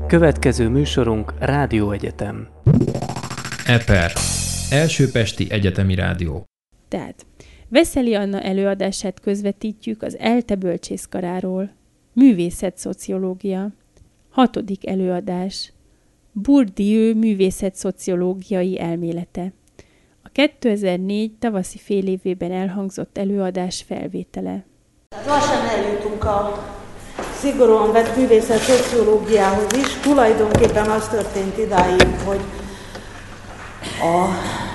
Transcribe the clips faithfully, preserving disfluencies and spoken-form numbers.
Következő műsorunk Rádióegyetem. e pé e er. Első pesti egyetemi rádió. Tehát Veszeli Anna előadását közvetítjük az ELTE bölcsészkaráról. Művészetszociológia. Hatodik előadás. Bourdieu művészetszociológiai elmélete. A kétezer-négy tavaszi félévében elhangzott előadás felvétele. Lassan eljutunk a szigorúan vett művészetszociológiához is. Tulajdonképpen az történt idáig, hogy a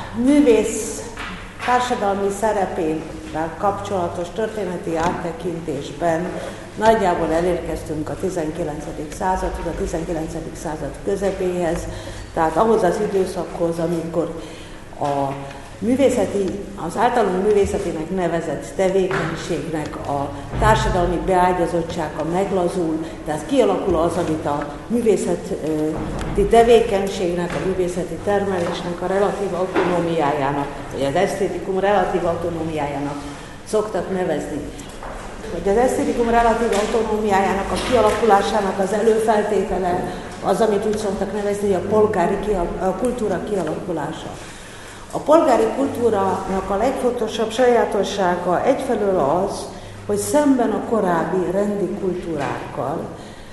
művész társadalmi szerepével kapcsolatos történeti áttekintésben nagyjából elérkeztünk a tizenkilencedik századhoz, a tizenkilencedik század közepéhez, tehát ahhoz az időszakhoz, amikor a művészeti, az általunk művészetének nevezett tevékenységnek a társadalmi beágyazottsága meglazul, tehát kialakul az, amit a művészeti tevékenységnek, a művészeti termelésnek a relatív autonómiájának, vagy az esztétikum relatív autonómiájának szoktak nevezni. Hogy az esztétikum relatív autonómiájának a kialakulásának az előfeltétele az, amit úgy szoktak nevezni, a polgári a kultúra kialakulása. A polgári kultúrának a legfontosabb sajátossága egyfelől az, hogy szemben a korábbi rendi kultúrákkal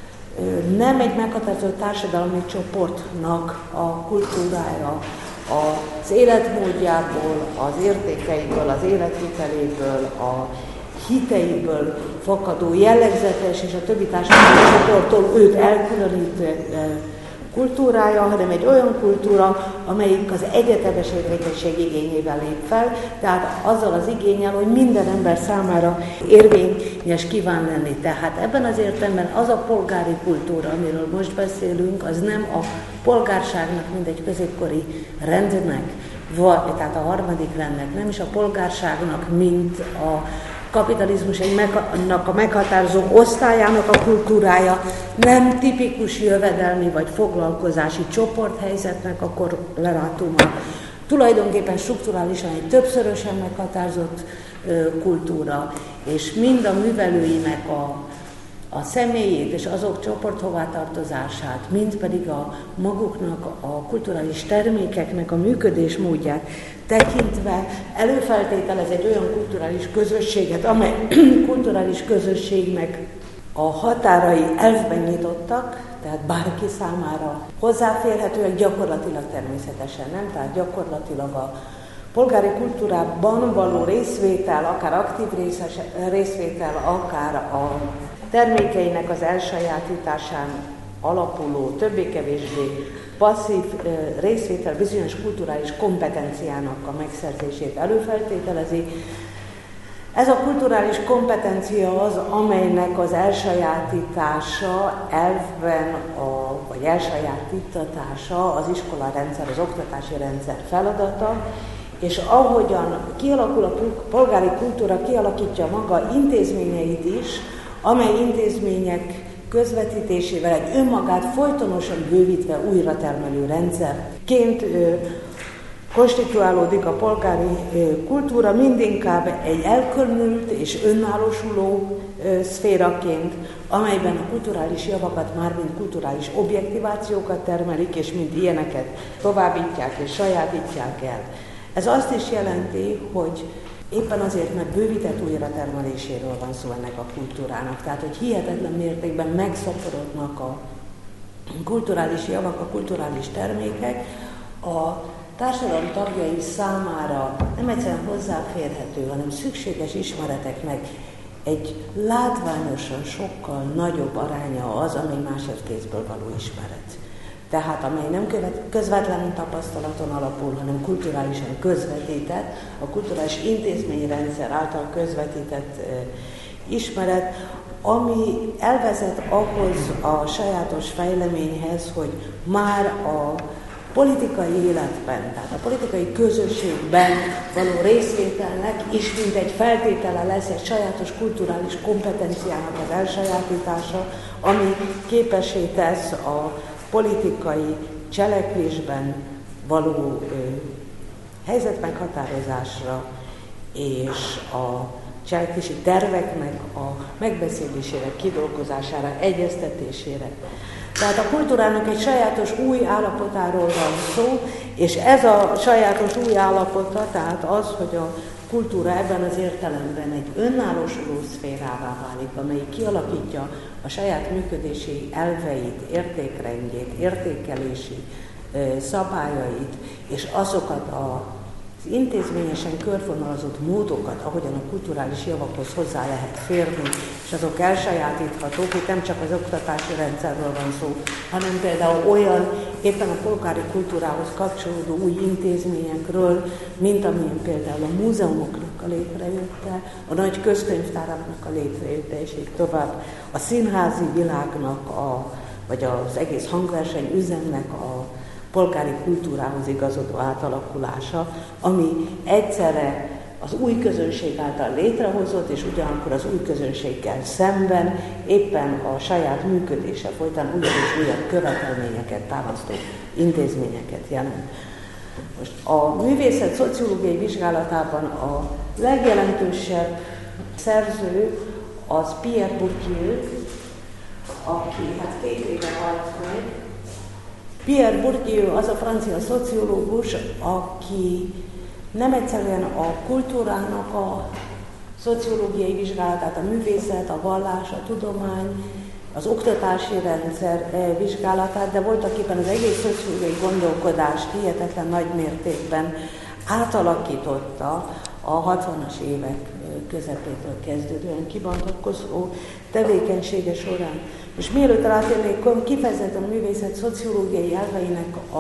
nem egy meghatározott társadalmi csoportnak a kultúrája az életmódjából, az értékeiből, az életviteléből, a hiteiből fakadó jellegzetes és a többi társadalmi csoporttól őt elkülönítő kultúrája, hanem egy olyan kultúra, amelyik az egyetemes érvényesség igényével lép fel, tehát azzal az igénnyel, hogy minden ember számára érvényes kíván lenni. Tehát ebben az értelemben az a polgári kultúra, amiről most beszélünk, az nem a polgárságnak, mint egy középkori rendnek, vagy, tehát a harmadik rendnek, nem is a polgárságnak, mint a kapitalizmus egynek a meghatározó osztályának a kultúrája, nem tipikus jövedelmi vagy foglalkozási csoporthelyzetnek a korrelátuma. Tulajdonképpen strukturálisan egy többszörösen meghatározott kultúra, és mind a művelőinek a, a személyét és azok csoporthovatartozását, mind pedig a maguknak a kulturális termékeknek a működésmódját tekintve előfeltételez egy olyan kulturális közösséget, amely kulturális közösségnek a határai elfben nyitottak, tehát bárki számára hozzáférhetőek, gyakorlatilag természetesen nem, tehát gyakorlatilag a polgári kultúrában való részvétel, akár aktív részes, részvétel, akár a termékeinek az elsajátításán alapuló, többé-kevésbé passzív részvétel bizonyos kulturális kompetenciának a megszerzését előfeltételezi. Ez a kulturális kompetencia az, amelynek az elsajátítása elvben, a, vagy elsajátítatása az iskolarendszer, az oktatási rendszer feladata, és ahogyan kialakul a polgári kultúra, kialakítja maga intézményeit is, amely intézmények közvetítésével egy önmagát folytonosan bővítve újra termelő rendszerként konstituálódik a polgári kultúra, mindinkább egy elkülönült és önállósuló szféraként, amelyben a kulturális javakat már mint kulturális objektivációkat termelik, és mint ilyeneket továbbítják és sajátítják el. Ez azt is jelenti, hogy éppen azért, mert bővített újratermeléséről van szó ennek a kultúrának. Tehát, hogy hihetetlen mértékben megszaporodnak a kulturális javak, a kulturális termékek, a társadalom tagjai számára nem egyszerűen hozzáférhető, hanem szükséges ismereteknek egy látványosan sokkal nagyobb aránya az, amely másodkézből való ismeret. Tehát amely nem követ, közvetlen tapasztalaton alapul, hanem kulturálisan közvetített, a kulturális intézményrendszer által közvetített e, ismeret, ami elvezet ahhoz a sajátos fejleményhez, hogy már a politikai életben, tehát a politikai közösségben való részvételnek is mint egy feltétele lesz egy sajátos kulturális kompetenciának az elsajátítása, ami képessé tesz a politikai cselekvésben való ö, helyzetmeghatározásra és a cselekvési terveknek a megbeszélésére, kidolgozására, egyeztetésére. Tehát a kultúrának egy sajátos új állapotáról van szó, és ez a sajátos új állapota, tehát az, hogy a kultúra ebben az értelemben egy önállósuló szférává válik, amely kialakítja a saját működési elveit, értékrendjét, értékelési szabályait, és azokat a az intézményesen körvonalazott módokat, ahogyan a kulturális javakhoz hozzá lehet férni, és azok elsajátíthatók, itt nem csak az oktatási rendszerről van szó, hanem például olyan éppen a polgári kultúrához kapcsolódó új intézményekről, mint amilyen például a múzeumoknak a létrejötte, a nagy közkönyvtáraknak a létrejötte, és így tovább, a színházi világnak, a, vagy az egész hangverseny üzemnek a polgári kultúrához igazodó átalakulása, ami egyszerre az új közönség által létrehozott, és ugyanakkor az új közönséggel szemben éppen a saját működése folytán újabb és újabb követelményeket támasztó intézményeket jelent. Most a művészet szociológiai vizsgálatában a legjelentősebb szerző az Pierre Bourdieu, aki hát két éve halt meg. Pierre Bourdieu az a francia szociológus, aki nem egyszerűen a kultúrának a szociológiai vizsgálatát, a művészet, a vallás, a tudomány, az oktatási rendszer vizsgálatát, de voltak éppen az egész szociológiai gondolkodást hihetetlen nagy mértékben átalakította a hatvanas évek közepétől kezdődően kibontakozó tevékenysége során. Most mielőtt rátérnék kifejezetten a művészet szociológiai elveinek a,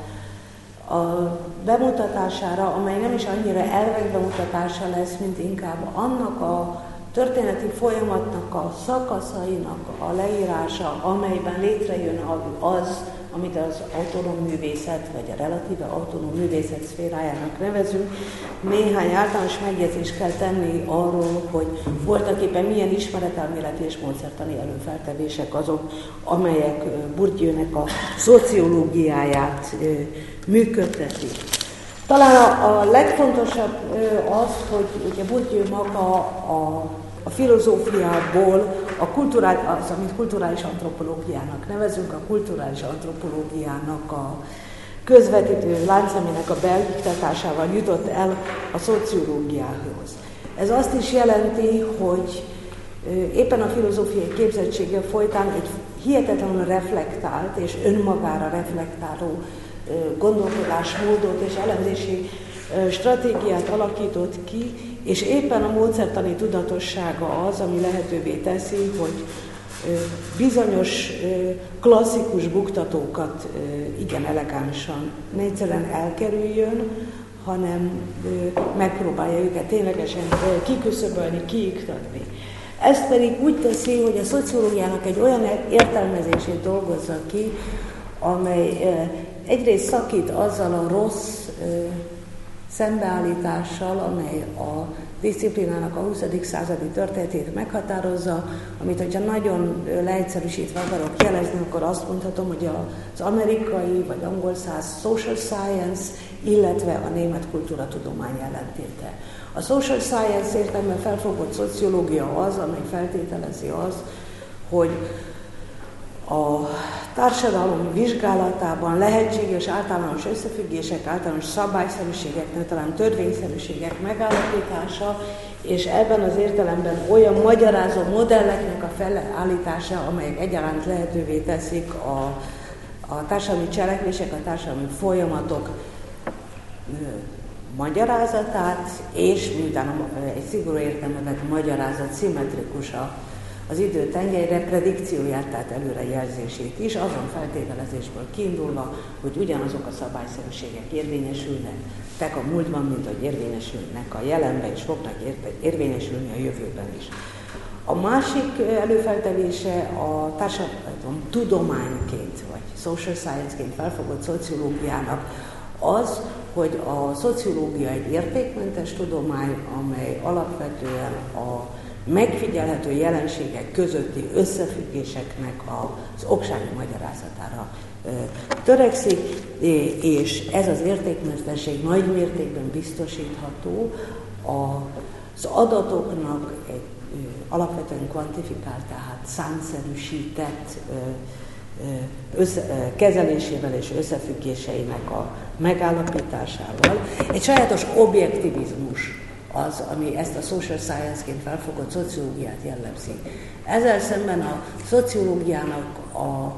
a bemutatására, amely nem is annyira elvek bemutatása lesz, mint inkább annak a történeti folyamatnak a szakaszainak a leírása, amelyben létrejön az, amit az autonóm művészet, vagy a relatíve autonóm művészet szférájának nevezünk. Néhány általános megjegyzést kell tenni arról, hogy voltaképpen milyen ismeretelméleti és módszertani előfeltevések azok, amelyek Bourdieunek a szociológiáját működtetik. Talán a, a legfontosabb az, hogy ugye Bourdieu maga a, a filozófiából, a kulturál, az, amit kulturális antropológiának nevezünk, a kulturális antropológiának a közvetítő láncszemének a beiktatásával jutott el a szociológiához. Ez azt is jelenti, hogy éppen a filozófiai képzettsége folytán egy hihetetlenül reflektált és önmagára reflektáló gondolkodásmódot és elemzési stratégiát alakított ki, és éppen a módszertani tudatossága az, ami lehetővé teszi, hogy bizonyos klasszikus buktatókat igen elegánsan ne egyszerűen elkerüljön, hanem megpróbálja őket ténylegesen kiküszöbölni, kiiktatni. Ezt pedig úgy teszi, hogy a szociológiának egy olyan értelmezését dolgozza ki, amely egyrészt szakít azzal a rossz szembeállítással, amely a diszciplinának a huszadik századi történetét meghatározza, amit, hogyha nagyon leegyszerűsítve akarok jelezni, akkor azt mondhatom, hogy az amerikai vagy angol száz social science, illetve a német kultúratudomány ellentéte. A social science értelemben felfogott szociológia az, amely feltételezi az, hogy a társadalom vizsgálatában lehetséges általános összefüggések, általános szabályszerűségek, talán törvényszerűségek megállapítása, és ebben az értelemben olyan magyarázó modelleknek a felállítása, amelyek egyaránt lehetővé teszik a, a társadalmi cselekvések, a társadalmi folyamatok magyarázatát, és miután egy szigorú értelmevet magyarázat szimmetrikus az idő tengelyre, predikcióját, tehát előrejelzését is, azon feltételezésből kiindulva, hogy ugyanazok a szabályszerűségek érvényesülnek tek a múltban, mint hogy érvényesülnek a jelenben, és fognak érvényesülni a jövőben is. A másik előfeltevése a társadalom tudományként, vagy social science-ként felfogott szociológiának az, hogy a szociológia egy értékmentes tudomány, amely alapvetően a megfigyelhető jelenségek közötti összefüggéseknek az oksági magyarázatára törekszik, és ez az értékmentesség nagy mértékben biztosítható a az adatoknak egy ö, alapvetően kvantifikált, tehát számszerűsített ö, Össze, kezelésével és összefüggéseinek a megállapításával. Egy sajátos objektivizmus az, ami ezt a social science-ként felfogott szociológiát jellemzi. Ezzel szemben a szociológiának a,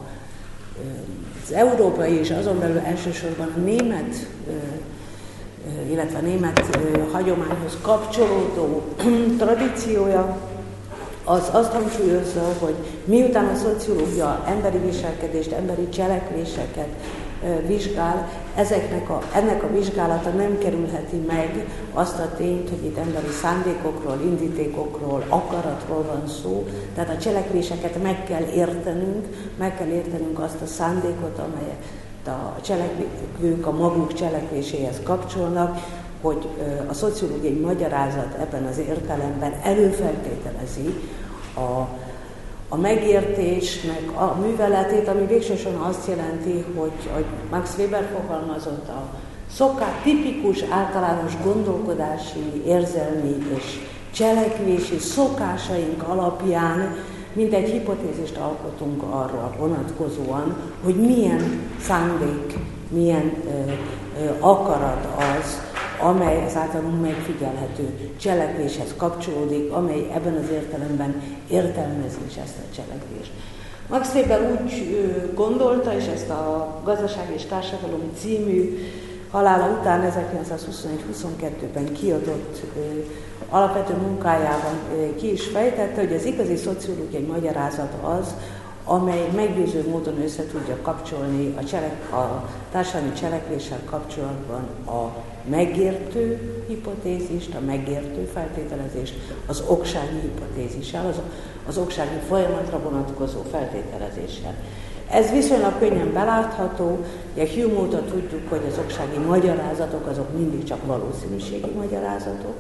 az európai és azon belül elsősorban a német, illetve a német hagyományhoz kapcsolódó tradíciója, az azt hangsúlyozza, hogy miután a szociológia emberi viselkedést, emberi cselekvéseket e, vizsgál, ezeknek a, ennek a vizsgálata nem kerülheti meg azt a tényt, hogy itt emberi szándékokról, indítékokról, akaratról van szó, tehát a cselekvéseket meg kell értenünk, meg kell értenünk azt a szándékot, amelyet a cselekvők a maguk cselekvéséhez kapcsolnak, hogy a szociológiai magyarázat ebben az értelemben előfeltételezi a, a megértésnek a műveletét, ami végsősorban azt jelenti, hogy, hogy Max Weber fogalmazott, a szoká, tipikus általános gondolkodási, érzelmi és cselekvési szokásaink alapján mint egy hipotézist alkotunk arra vonatkozóan, hogy milyen szándék, milyen ö, ö, akarat az, amely az általunk megfigyelhető cselekvéshez kapcsolódik, amely ebben az értelemben értelmezi is ezt a cselekvést. Max Weber úgy gondolta, és ezt a Gazdaság és Társadalom című halála után ezerkilencszázhuszonegy-huszonkettőben kiadott alapvető munkájában ki is fejtette, hogy az igazi szociológiai magyarázat az, amely meggyőző módon össze tudja kapcsolni a, cselek, a társadalmi cselekvéssel kapcsolatban a megértő hipotézist, a megértő feltételezést az oksági hipotézissel, az, az oksági folyamatra vonatkozó feltételezéssel. Ez viszonylag könnyen belátható, ugye Hume óta tudjuk, hogy az oksági magyarázatok azok mindig csak valószínűségi magyarázatok,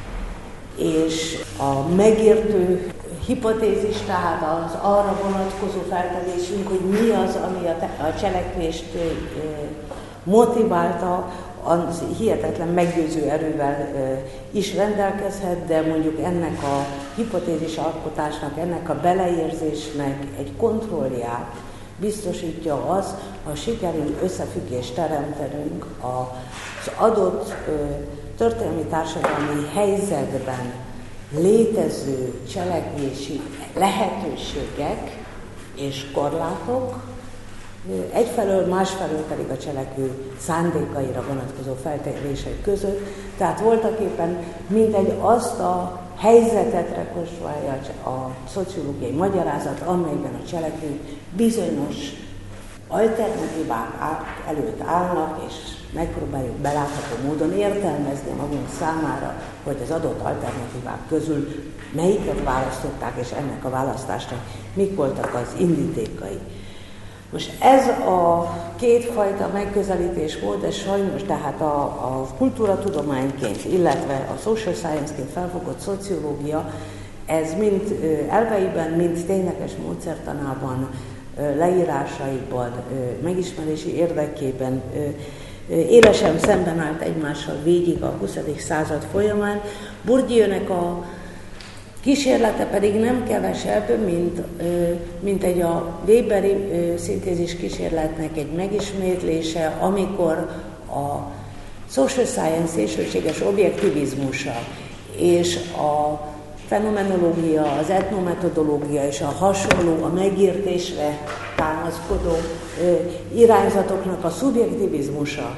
és a megértő hipotézis, tehát az arra vonatkozó feltevésünk, hogy mi az, ami a, te- a cselekvést e, motiválta, az hihetetlen meggyőző erővel e, is rendelkezhet, de mondjuk ennek a hipotézis alkotásnak, ennek a beleérzésnek egy kontrollját biztosítja az, ha sikerül összefüggést teremtenünk az adott e, történelmi társadalmi helyzetben létező cselekvési lehetőségek és korlátok, egyfelől, másfelől pedig a cselekvő szándékaira vonatkozó feltevések között. Tehát voltaképpen mintegy azt a helyzetet rekonstruálja a szociológiai magyarázat, amelyben a cselekvők bizonyos alternatívák előtt állnak, és megpróbáljuk belátható módon értelmezni magunk számára, hogy az adott alternatívák közül melyiket választották, és ennek a választásnak mik voltak az indítékai. Most ez a kétfajta megközelítésmód, ez sajnos tehát a, a kultúratudományként, illetve a social science-ként felfogott szociológia, ez mind elveiben, mind tényleges módszertanában, leírásaiban, megismerési érdekében élesen szemben állt egymással végig a huszadik század folyamán. Bourdieunek a kísérlete pedig nem kevesebb, mint, mint egy a Weberi szintézis kísérletnek egy megismétlése, amikor a social science szélsőséges objektivizmusa és a fenomenológia, az etnometodológia és a hasonló, a megértésre támaszkodó irányzatoknak a szubjektivizmusa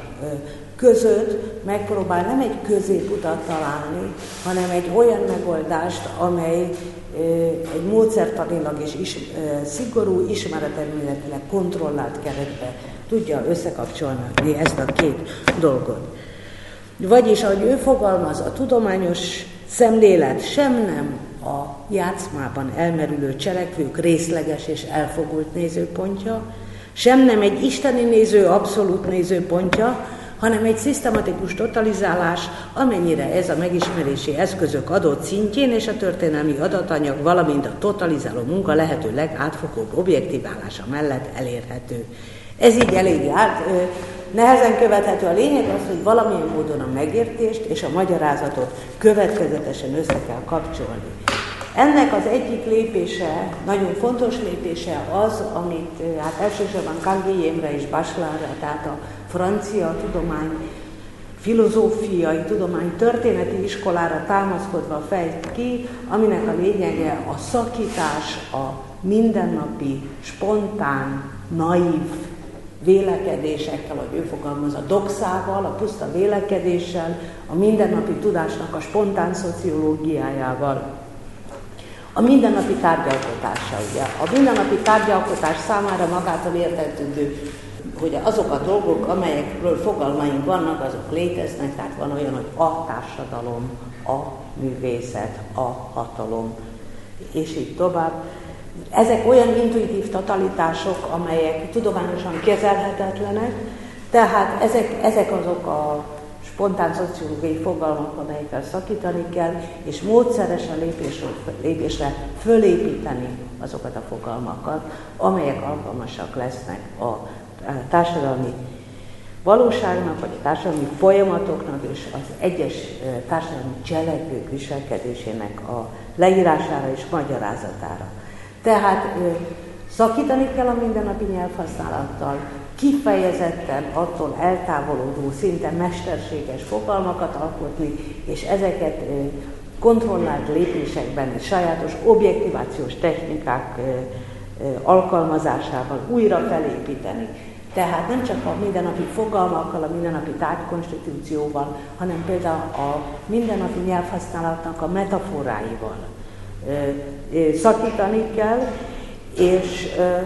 között megpróbál nem egy középutat találni, hanem egy olyan megoldást, amely egy módszertanilag és is, szigorú, ismeretelméletileg kontrollált keretbe tudja összekapcsolni ezt a két dolgot. Vagyis, ahogy ő fogalmaz, a tudományos szemlélet sem nem a játszmában elmerülő cselekvők részleges és elfogult nézőpontja, sem nem egy isteni néző abszolút nézőpontja, hanem egy szisztematikus totalizálás, amennyire ez a megismerési eszközök adott szintjén és a történelmi adatanyag, valamint a totalizáló munka lehető legátfogóbb objektiválása mellett elérhető. Ez így elég át, nehezen követhető. A lényeg az, hogy valamilyen módon a megértést és a magyarázatot következetesen össze kell kapcsolni. Ennek az egyik lépése, nagyon fontos lépése az, amit hát elsősorban Canguilhémre és Bachelardra, tehát a francia tudomány, filozófiai tudomány történeti iskolára támaszkodva fejt ki, aminek a lényege a szakítás a mindennapi, spontán, naív vélekedésekkel, vagy ő fogalmaz, a doxával, a puszta vélekedéssel, a mindennapi tudásnak a spontán szociológiájával, a mindennapi tárgyalkotása. Ugye. A mindennapi tárgyalkotás számára magától értetődő, hogy azok a dolgok, amelyekről fogalmaink vannak, azok léteznek, tehát van olyan, hogy a társadalom, a művészet, a hatalom, és így tovább. Ezek olyan intuitív totalitások, amelyek tudományosan kezelhetetlenek, tehát ezek, ezek azok a spontán szociológiai fogalmak, amelyekkel szakítani kell, és módszeresen lépésről lépésre fölépíteni azokat a fogalmakat, amelyek alkalmasak lesznek a társadalmi valóságnak, vagy a társadalmi folyamatoknak és az egyes társadalmi cselekvők viselkedésének a leírására és magyarázatára. Tehát szakítani kell a mindennapi nyelvhasználattal, kifejezetten attól eltávolodó, szinte mesterséges fogalmakat alkotni, és ezeket kontrollált lépésekben és sajátos objektivációs technikák alkalmazásával újra felépíteni. Tehát nem csak a mindennapi fogalmakkal, a mindennapi tárgykonstitúcióval, hanem például a mindennapi nyelvhasználatnak a metaforáival szakítani kell, és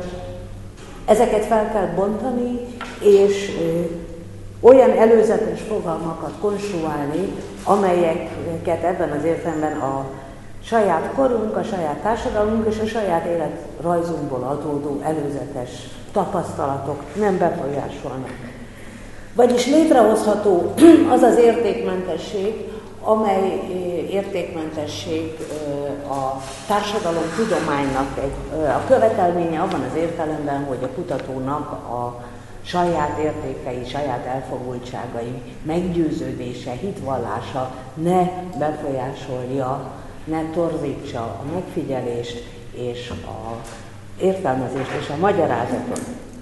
ezeket fel kell bontani, és olyan előzetes fogalmakat konstruálni, amelyeket ebben az értelemben a saját korunk, a saját társadalmunk és a saját életrajzunkból adódó előzetes tapasztalatok nem befolyásolnak. Vagyis létrehozható az az értékmentesség, amely értékmentesség a társadalom tudománynak egy, a követelménye abban az értelemben, hogy a kutatónak a saját értékei, saját elfogultságai, meggyőződése, hitvallása ne befolyásolja, ne torzítsa a megfigyelést és a értelmezést és a magyarázatot.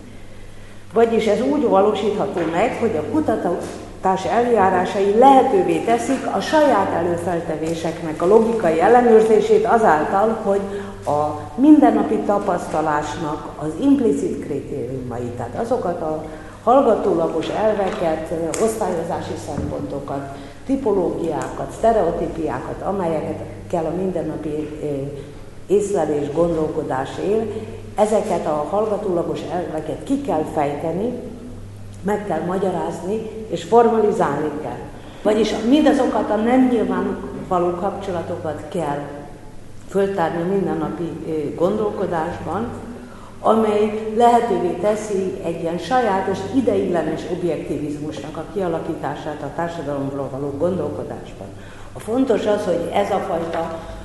Vagyis ez úgy valósítható meg, hogy a kutatás eljárásai lehetővé teszik a saját előfeltevéseknek a logikai ellenőrzését azáltal, hogy a mindennapi tapasztalásnak az implicit kritériumai, tehát azokat a hallgatólagos elveket, osztályozási szempontokat, tipológiákat, sztereotípiákat, amelyeket kell a mindennapi észlelés, gondolkodás él, ezeket a hallgatólagos elveket ki kell fejteni, meg kell magyarázni, és formalizálni kell. Vagyis mindazokat a nem nyilvánvaló kapcsolatokat kell föltárni a mindennapi gondolkodásban, amely lehetővé teszi egy ilyen sajátos, ideiglenes objektivizmusnak a kialakítását a társadalomról való gondolkodásban. A fontos az, hogy ez a fajta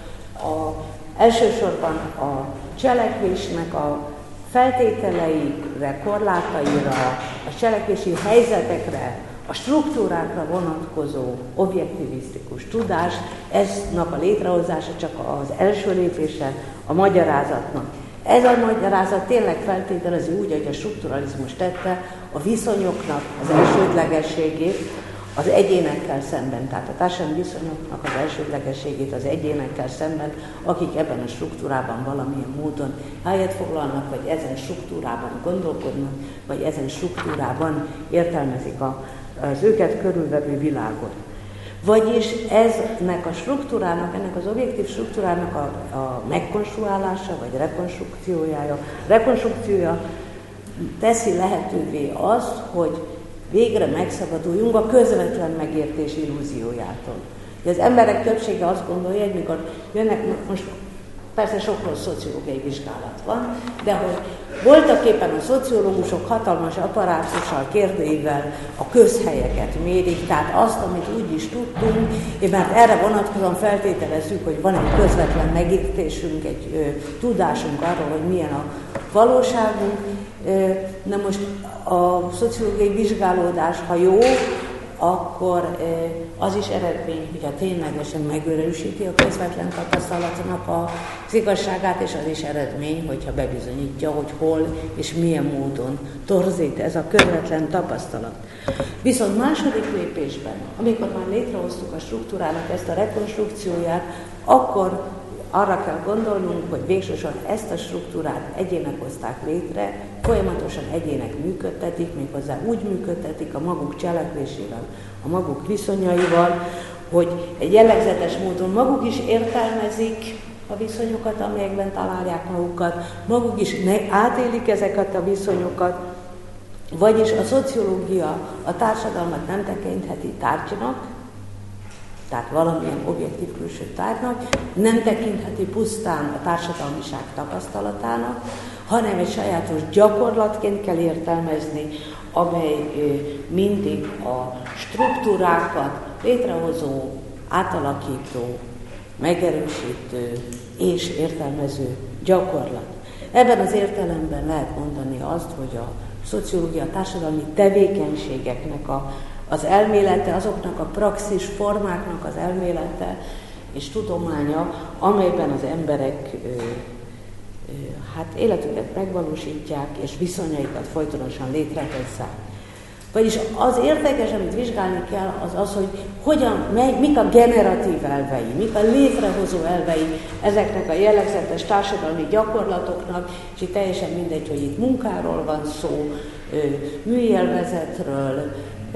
a, elsősorban a cselekvésnek a feltételeire, korlátaira, a cselekvési helyzetekre, a struktúrákra vonatkozó objektivisztikus tudás, eznek a létrehozása csak az első lépése a magyarázatnak. Ez a magyarázat tényleg feltételezi úgy, hogy a strukturalizmus tette a viszonyoknak az elsődlegességét az egyénekkel szemben, tehát a társadalmi viszonyoknak az elsődlegességét az egyénekkel szemben, akik ebben a struktúrában valamilyen módon helyet foglalnak, vagy ezen struktúrában gondolkodnak, vagy ezen struktúrában értelmezik a, az őket körülvevő világot. Vagyis eznek a struktúrának, ennek az objektív struktúrának a, a megkonstruálása, vagy rekonstrukciója, rekonstrukciója teszi lehetővé azt, hogy végre megszabaduljunk a közvetlen megértés illúziójától. Az emberek többsége azt gondolja, hogy mikor jönnek, most persze sok rossz szociológiai vizsgálat van, de hogy voltak éppen a szociológusok hatalmas apparátussal, kérdőivel a közhelyeket mérik, tehát azt, amit úgy is tudtunk, mert erre vonatkozóan feltételezzük, hogy van egy közvetlen megértésünk, egy ö, tudásunk arról, hogy milyen a valóságunk. Na most a szociológiai vizsgálódás, ha jó, akkor az is eredmény, hogyha ténylegesen megörösíti a közvetlen tapasztalatnak az igazságát, és az is eredmény, hogyha bebizonyítja, hogy hol és milyen módon torzít ez a közvetlen tapasztalat. Viszont második lépésben, amikor már létrehoztuk a struktúrának ezt a rekonstrukcióját, akkor arra kell gondolnunk, hogy végsősorban ezt a struktúrát egyének hozták létre, folyamatosan egyének működtetik, méghozzá úgy működtetik a maguk cselekvésével, a maguk viszonyaival, hogy egy jellegzetes módon maguk is értelmezik a viszonyokat, amelyekben találják magukat, maguk is átélik ezeket a viszonyokat, vagyis a szociológia a társadalmat nem tekintheti tárgynak, tehát valamilyen objektív külső tárgynak, nem tekintheti pusztán a társadalmiság tapasztalatának, hanem egy sajátos gyakorlatként kell értelmezni, amely mindig a struktúrákat létrehozó, átalakító, megerősítő és értelmező gyakorlat. Ebben az értelemben lehet mondani azt, hogy a szociológia a társadalmi tevékenységeknek a az elmélete, azoknak a praxis formáknak az elmélete és tudománya, amelyben az emberek ö, ö, hát életüket megvalósítják, és viszonyaikat folytonosan létrehozzák. Vagyis az érdekes, amit vizsgálni kell, az az, hogy hogyan, mely, mik a generatív elvei, mik a létrehozó elvei ezeknek a jellegzetes társadalmi gyakorlatoknak, és itt teljesen mindegy, hogy itt munkáról van szó, ö, műélvezetről,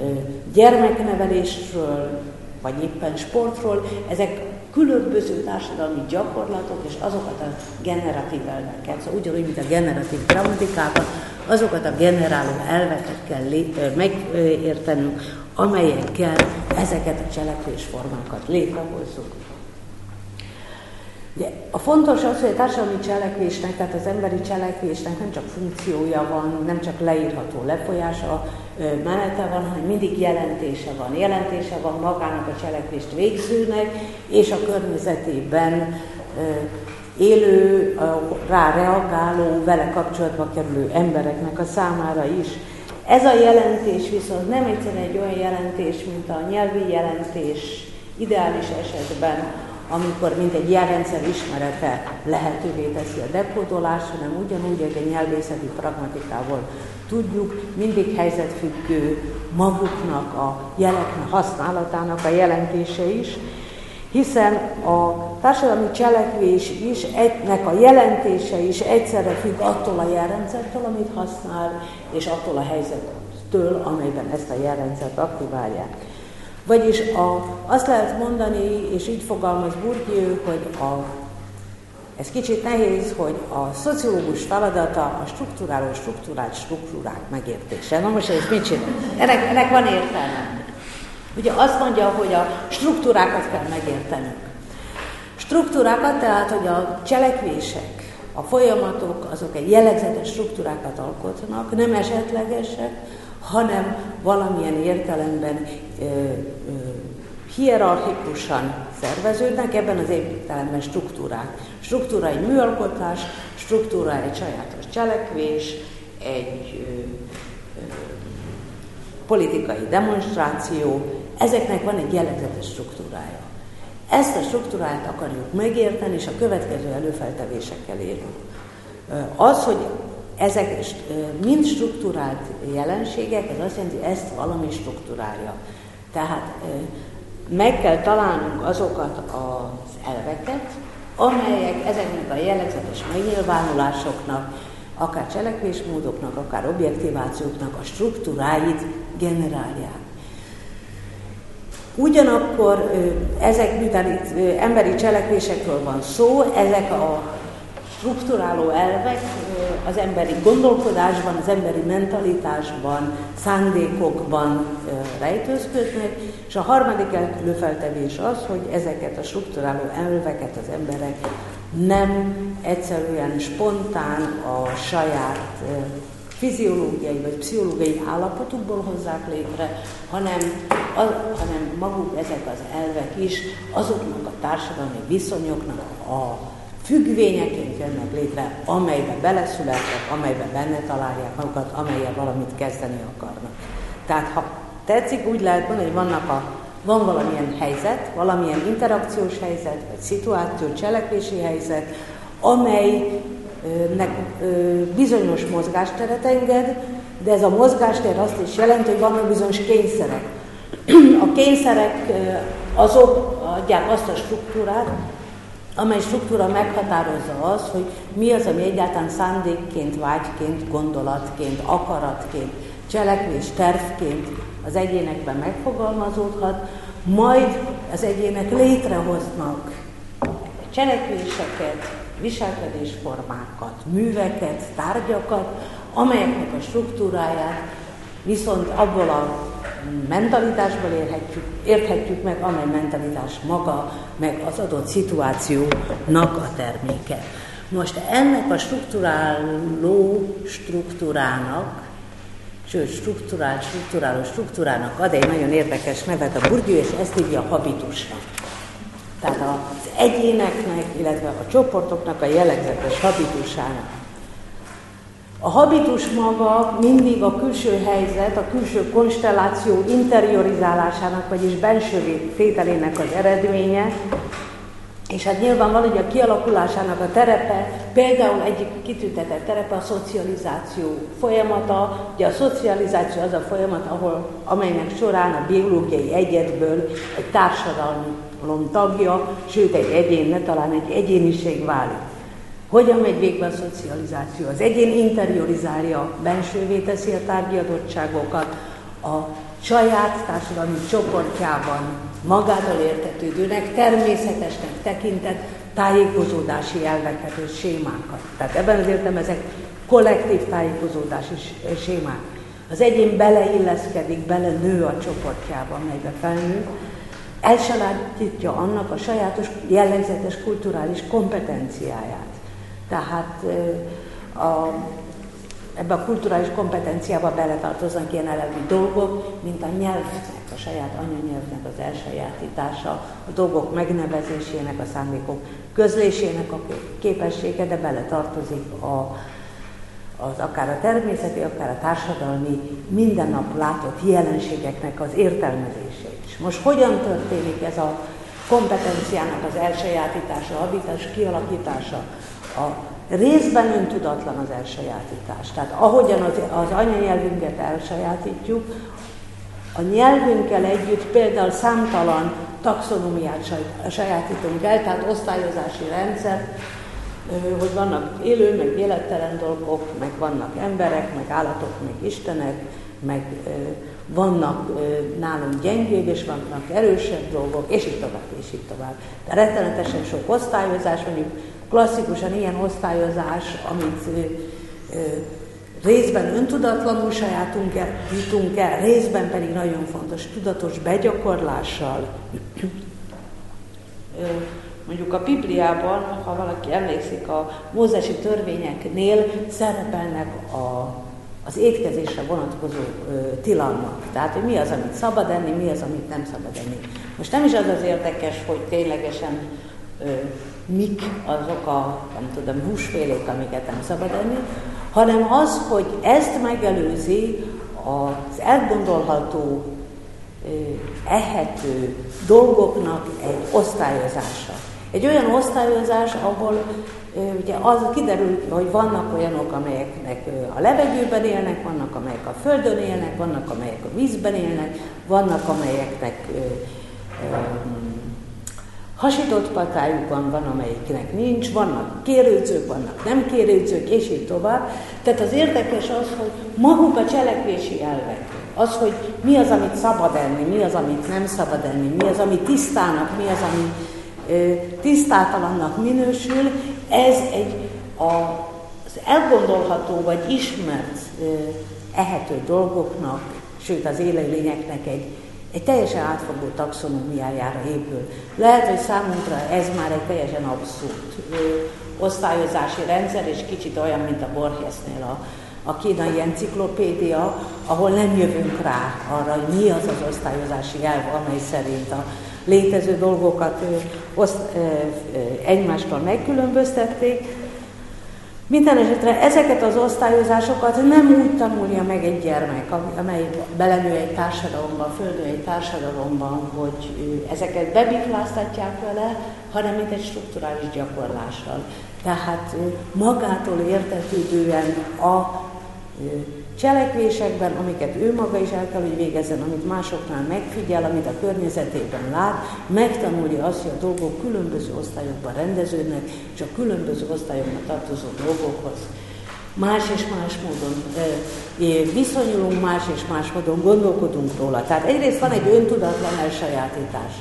gyermeknevelésről, vagy éppen sportról, ezek különböző társadalmi gyakorlatok, és azokat a generatív elveket, szóval ugyanúgy, mint a generatív grammatikában, azokat a generáló elveket kell lé- megértenünk, amelyekkel ezeket a cselekvésformákat létrehozzuk. Ugye, a fontos az, hogy a társadalmi cselekvésnek, tehát az emberi cselekvésnek nem csak funkciója van, nem csak leírható lefolyása, menete van, hanem mindig jelentése van. Jelentése van magának a cselekvést végzőnek, és a környezetében élő, rá reagáló, vele kapcsolatba kerülő embereknek a számára is. Ez a jelentés viszont nem egyszerűen egy olyan jelentés, mint a nyelvi jelentés ideális esetben, amikor mint egy jelrendszer ismerete lehetővé teszi a dekódolást, hanem ugyanúgy, hogy a nyelvészeti pragmatikával tudjuk, mindig helyzetfüggő maguknak a jeleknek használatának a jelentése is, hiszen a társadalmi cselekvés is, egynek a jelentése is egyszerre függ attól a jelrendszertől, amit használ, és attól a helyzettől, amelyben ezt a jelrendszert aktiválják. Vagyis a, azt lehet mondani, és így fogalmaz Bourdieu, hogy a, ez kicsit nehéz, hogy a szociológus feladata a strukturáló struktúrált struktúrák megértése. Na most ez mit csinál? Ennek, ennek van értelme. Ugye azt mondja, hogy a struktúrákat kell megértenünk. Struktúrákat, tehát, hogy a cselekvések, a folyamatok, azok egy jellegzetes struktúrákat alkotnak, nem esetlegesek, hanem valamilyen értelemben ö, ö, hierarchikusan szerveződnek, ebben az értelemben struktúrák. Struktúra egy műalkotás, struktúra egy sajátos cselekvés, egy ö, ö, politikai demonstráció, ezeknek van egy jellegzetes struktúrája. Ezt a struktúrát akarjuk megérteni, és a következő előfeltevésekkel élünk. Az, hogy ezek mind struktúrált jelenségek, ez azt jelenti, hogy ezt valami struktúrálja. Tehát meg kell találnunk azokat az elveket, amelyek ezeknek a jellegzetes megnyilvánulásoknak, akár cselekvésmódoknak, akár objektivációknak a struktúráit generálják. Ugyanakkor ezek, miután itt emberi cselekvésekről van szó, ezek a strukturáló elvek az emberi gondolkodásban, az emberi mentalitásban, szándékokban rejtőzködnek, és a harmadik előfeltevés az, hogy ezeket a strukturáló elveket az emberek nem egyszerűen spontán a saját fiziológiai vagy pszichológiai állapotukból hozzák létre, hanem, az, hanem maguk ezek az elvek is azoknak a társadalmi viszonyoknak a függvényeként jönnek létre, amelybe beleszületnek, amelybe benne találják magukat, amellyel valamit kezdeni akarnak. Tehát ha tetszik, úgy lehet mondani, hogy vannak a, van valamilyen helyzet, valamilyen interakciós helyzet, vagy szituáció, cselekvési helyzet, amelynek bizonyos mozgásteret enged, de ez a mozgástér azt is jelenti, hogy vannak bizonyos kényszerek. A kényszerek azok adják azt a struktúrát, amely struktúra meghatározza azt, hogy mi az, ami egyáltalán szándékként, vágyként, gondolatként, akaratként, cselekvés, tervként az egyénekben megfogalmazódhat, majd az egyének létrehoznak cselekvéseket, viselkedésformákat, műveket, tárgyakat, amelyeknek a struktúráját viszont abból a mentalitásból érhetjük, érthetjük meg, amely mentalitás maga, meg az adott szituációnak a terméke. Most ennek a strukturáló struktúrának, sőt, strukturált, strukturáló struktúrának ad egy nagyon érdekes nevet a Bourdieu, és ezt hívja habitusnak. Tehát az egyéneknek, illetve a csoportoknak a jellegzetes habitusának. A habitus maga mindig a külső helyzet, a külső konstelláció interiorizálásának, vagyis benső tételének az eredménye, és hát nyilvánvaló, hogy a kialakulásának a terepe, például egyik kitüntetett terepe a szocializáció folyamata. Ugye a szocializáció az a folyamat, ahol, amelynek során a biológiai egyedből egy társadalom tagja, sőt egy egyén, talán egy egyéniség válik. Hogyan megy végbe a szocializáció? Az egyén interiorizálja, bensővé teszi a tárgyi adottságokat, a saját társadalmi csoportjában magától értetődőnek, természetesnek tekintett tájékozódási elveket és sémákat. Tehát ebben az értelemben ezek kollektív tájékozódási sémák. Az egyén beleilleszkedik, belenő a csoportjába, melybe felnő, elsajátítja annak a sajátos, jellegzetes kulturális kompetenciáját. Tehát a, ebbe a kulturális kompetenciába beletartoznak ilyen elemi dolgok, mint a nyelvnek, a saját anyanyelvnek az elsajátítása, a dolgok megnevezésének, a szándékok közlésének a képessége, de beletartozik a, az akár a természeti, akár a társadalmi, minden nap látott jelenségeknek az értelmezése is. Most hogyan történik ez a kompetenciának az elsajátítása, a habitus kialakítása? A részben öntudatlan az elsajátítás. Tehát ahogyan az, az anyanyelvünket elsajátítjuk, a nyelvünkkel együtt például számtalan taxonomiát sajátítunk el, tehát osztályozási rendszer, hogy vannak élő, meg élettelen dolgok, meg vannak emberek, meg állatok, meg istenek, meg vannak nálunk gyengébb, és vannak erősebb dolgok, és így tovább, és így tovább. De rettenetesen sok osztályozás, mondjuk klasszikusan ilyen osztályozás, amit ö, ö, részben öntudatlanul sajátunk el, jutunk el, részben pedig nagyon fontos tudatos begyakorlással. Ö, mondjuk a Bibliában, ha valaki emlékszik, a mózesi törvényeknél szerepelnek a, az étkezésre vonatkozó ö, tilalmak. Tehát, hogy mi az, amit szabad enni, mi az, amit nem szabad enni. Most nem is az az érdekes, hogy ténylegesen ö, mik azok a, nem tudom, húsfélék, amiket nem szabad enni, hanem az, hogy ezt megelőzi az elgondolható, ehető dolgoknak egy osztályozása. Egy olyan osztályozás, ahol ugye az kiderül, hogy vannak olyanok, amelyeknek a levegőben élnek, vannak, amelyek a földön élnek, vannak, amelyek a vízben élnek, vannak, amelyeknek hasított patájuk van, van, amelyiknek nincs, vannak kérődzők, vannak nem kérődzők, és így tovább. Tehát az érdekes az, hogy maguk a cselekvési elvek, az, hogy mi az, amit szabad enni, mi az, amit nem szabad enni, mi az, ami tisztának, mi az, ami ö, tisztátalannak minősül, ez egy a, az elgondolható vagy ismert ö, ehető dolgoknak, sőt az élőlényeknek egy egy teljesen átfogó taxonómiájára épül. Lehet, hogy számunkra ez már egy teljesen abszurd ö, osztályozási rendszer, és kicsit olyan, mint a Borgesnél a, a kínai enciklopédia, ahol nem jövünk rá arra, hogy mi az az osztályozási elv, amely szerint a, létező dolgokat oszt, egymástól megkülönböztették. Minden esetre ezeket az osztályozásokat nem úgy tanulja meg egy gyermek, amely belenő egy társadalomban, földön egy társadalomban, hogy ezeket bebikláztatják vele, hanem mint egy strukturális gyakorlással. Tehát magától értetődően a cselekvésekben, amiket ő maga is el kell, hogy végezzen, amit másoknál megfigyel, amit a környezetében lát, megtanulja azt, hogy a dolgok különböző osztályokban rendeződnek, és a különböző osztályokban tartozó dolgokhoz más és más módon e, viszonyulunk, más és más módon gondolkodunk róla. Tehát egyrészt van egy öntudatlan elsajátítás.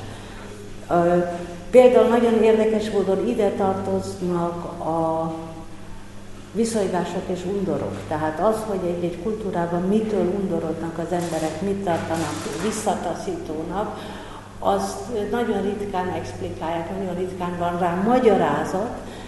E, például nagyon érdekes módon ide tartoznak a viszolygások és undorok. Tehát az, hogy egy-egy kultúrában mitől undorodnak az emberek, mit tartanak visszataszítónak, azt nagyon ritkán explikálják, nagyon ritkán van rá magyarázat,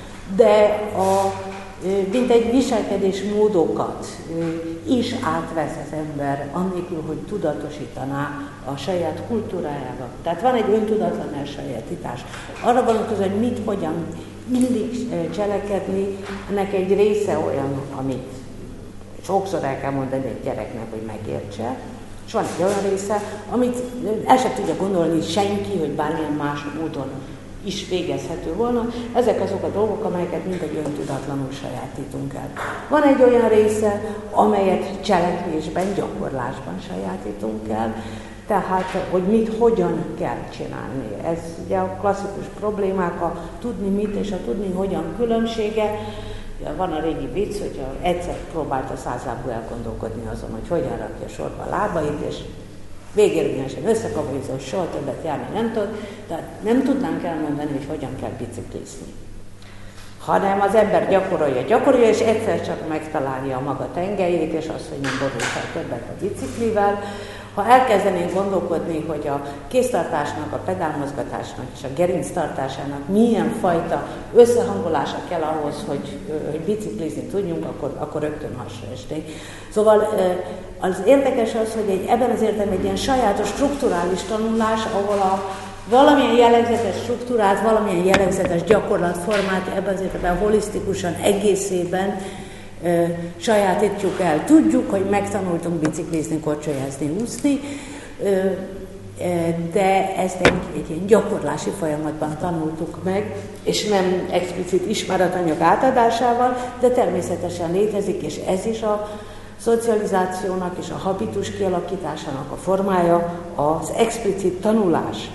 de a, mint egy viselkedés módokat is átvesz az ember, annélkül, hogy tudatosítaná a saját kultúrájával. Tehát van egy öntudatlan elsajátítás. Arra vonatkozó, hogy mit, hogyan illik cselekedni, ennek egy része olyan, amit sokszor el kell mondani egy gyereknek, hogy megértse, és van egy olyan része, amit el sem tudja gondolni senki, hogy bármilyen más módon is végezhető volna. Ezek azok a dolgok, amelyeket mindegy öntudatlanul sajátítunk el. Van egy olyan része, amelyet cselekvésben, gyakorlásban sajátítunk el, tehát, hogy mit, hogyan kell csinálni. Ez ugye a klasszikus problémák, a tudni mit és a tudni hogyan különbsége. Van a régi vicc, hogyha egyszer próbált a százlábú elgondolkodni azon, hogy hogyan rakja sorba a lábait, és végérvényesen összekapolja, hogy soha többet járni nem tud, tehát nem tudnánk elmondani, hogy hogyan kell biciklizni. Hanem az ember gyakorolja, gyakorolja, és egyszer csak megtalálja a maga tengelyét, és azt, hogy nem borul fel többet a biciklivel. Ha elkezdenénk gondolkodni, hogy a kéztartásnak, a pedálmozgatásnak és a gerinctartásának milyen fajta összehangolása kell ahhoz, hogy, hogy biciklizni tudjunk, akkor, akkor rögtön hasra esnénk. Szóval az érdekes az, hogy egy, ebben az értelemben egy ilyen sajátos strukturális tanulás, ahol a valamilyen jellegzetes struktúrát, valamilyen jellegzetes gyakorlatformát ebben az értelemben holisztikusan, egészében e, sajátítjuk el. Tudjuk, hogy megtanultunk biciklizni, korcsolyázni, úszni, e, e, de ezt egy, egy ilyen gyakorlási folyamatban tanultuk meg, és nem explicit ismeretanyag átadásával, de természetesen létezik, és ez is a szocializációnak és a habitus kialakításának a formája, az explicit tanulás.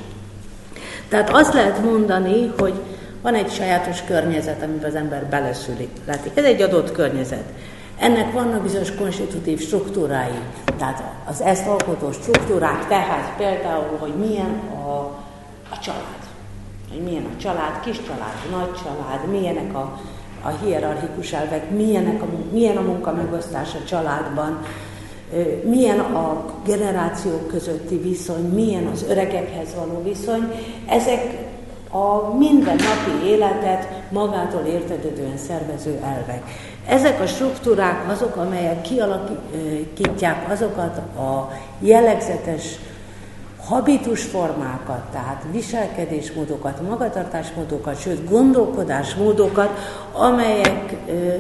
Tehát azt lehet mondani, hogy van egy sajátos környezet, amiben az ember beleszülik. Ez egy adott környezet. Ennek vannak bizonyos konstitutív struktúrái, tehát az ezt alkotó struktúrák, tehát például, hogy milyen a, a család. Hogy milyen a család, kis család, nagy család, milyenek a, a hierarchikus elvek, milyenek a, milyen a munkamegosztás a családban, milyen a generációk közötti viszony, milyen az öregekhez való viszony. Ezek a mindennapi életet magától értetődően szervező elvek. Ezek a struktúrák azok, amelyek kialakítják azokat a jellegzetes habitusformákat, tehát viselkedésmódokat, magatartásmódokat, sőt gondolkodásmódokat, amelyek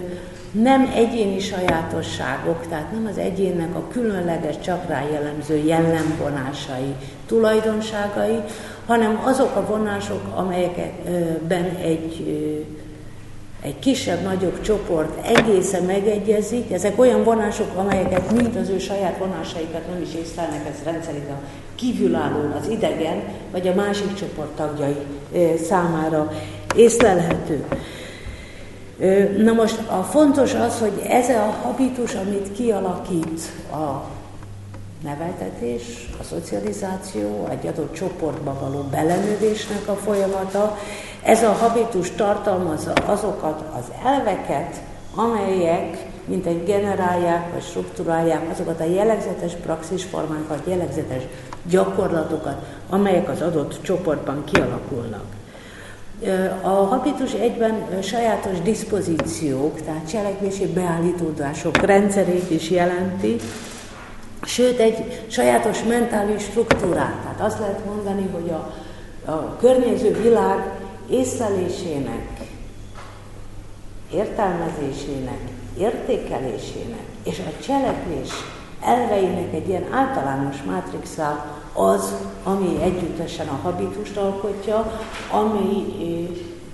nem egyéni sajátosságok, tehát nem az egyénnek a különleges, csak rá jellemző jellemvonásai, tulajdonságai, hanem azok a vonások, amelyekben egy, egy kisebb-nagyobb csoport egészen megegyezik. Ezek olyan vonások, amelyeket mind az ő saját vonásaikat nem is észlelnek, ez rendszerint a kívülálló, az idegen, vagy a másik csoport tagjai számára észlelhető. Na most a fontos az, hogy ez a habitus, amit kialakít a neveltetés, a szocializáció, egy adott csoportba való belenődésnek a folyamata, ez a habitus tartalmazza azokat az elveket, amelyek mint egy generálják vagy struktúrálják azokat a jellegzetes praxisformákat, jellegzetes gyakorlatokat, amelyek az adott csoportban kialakulnak. A habitus egyben sajátos diszpozíciók, tehát cselekvési beállítódások rendszerét is jelenti, sőt egy sajátos mentális struktúrát. Tehát azt lehet mondani, hogy a a környező világ észlelésének, értelmezésének, értékelésének és a cselekvés elveinek egy ilyen általános mátrixa az, ami együttesen a habitust alkotja, amivel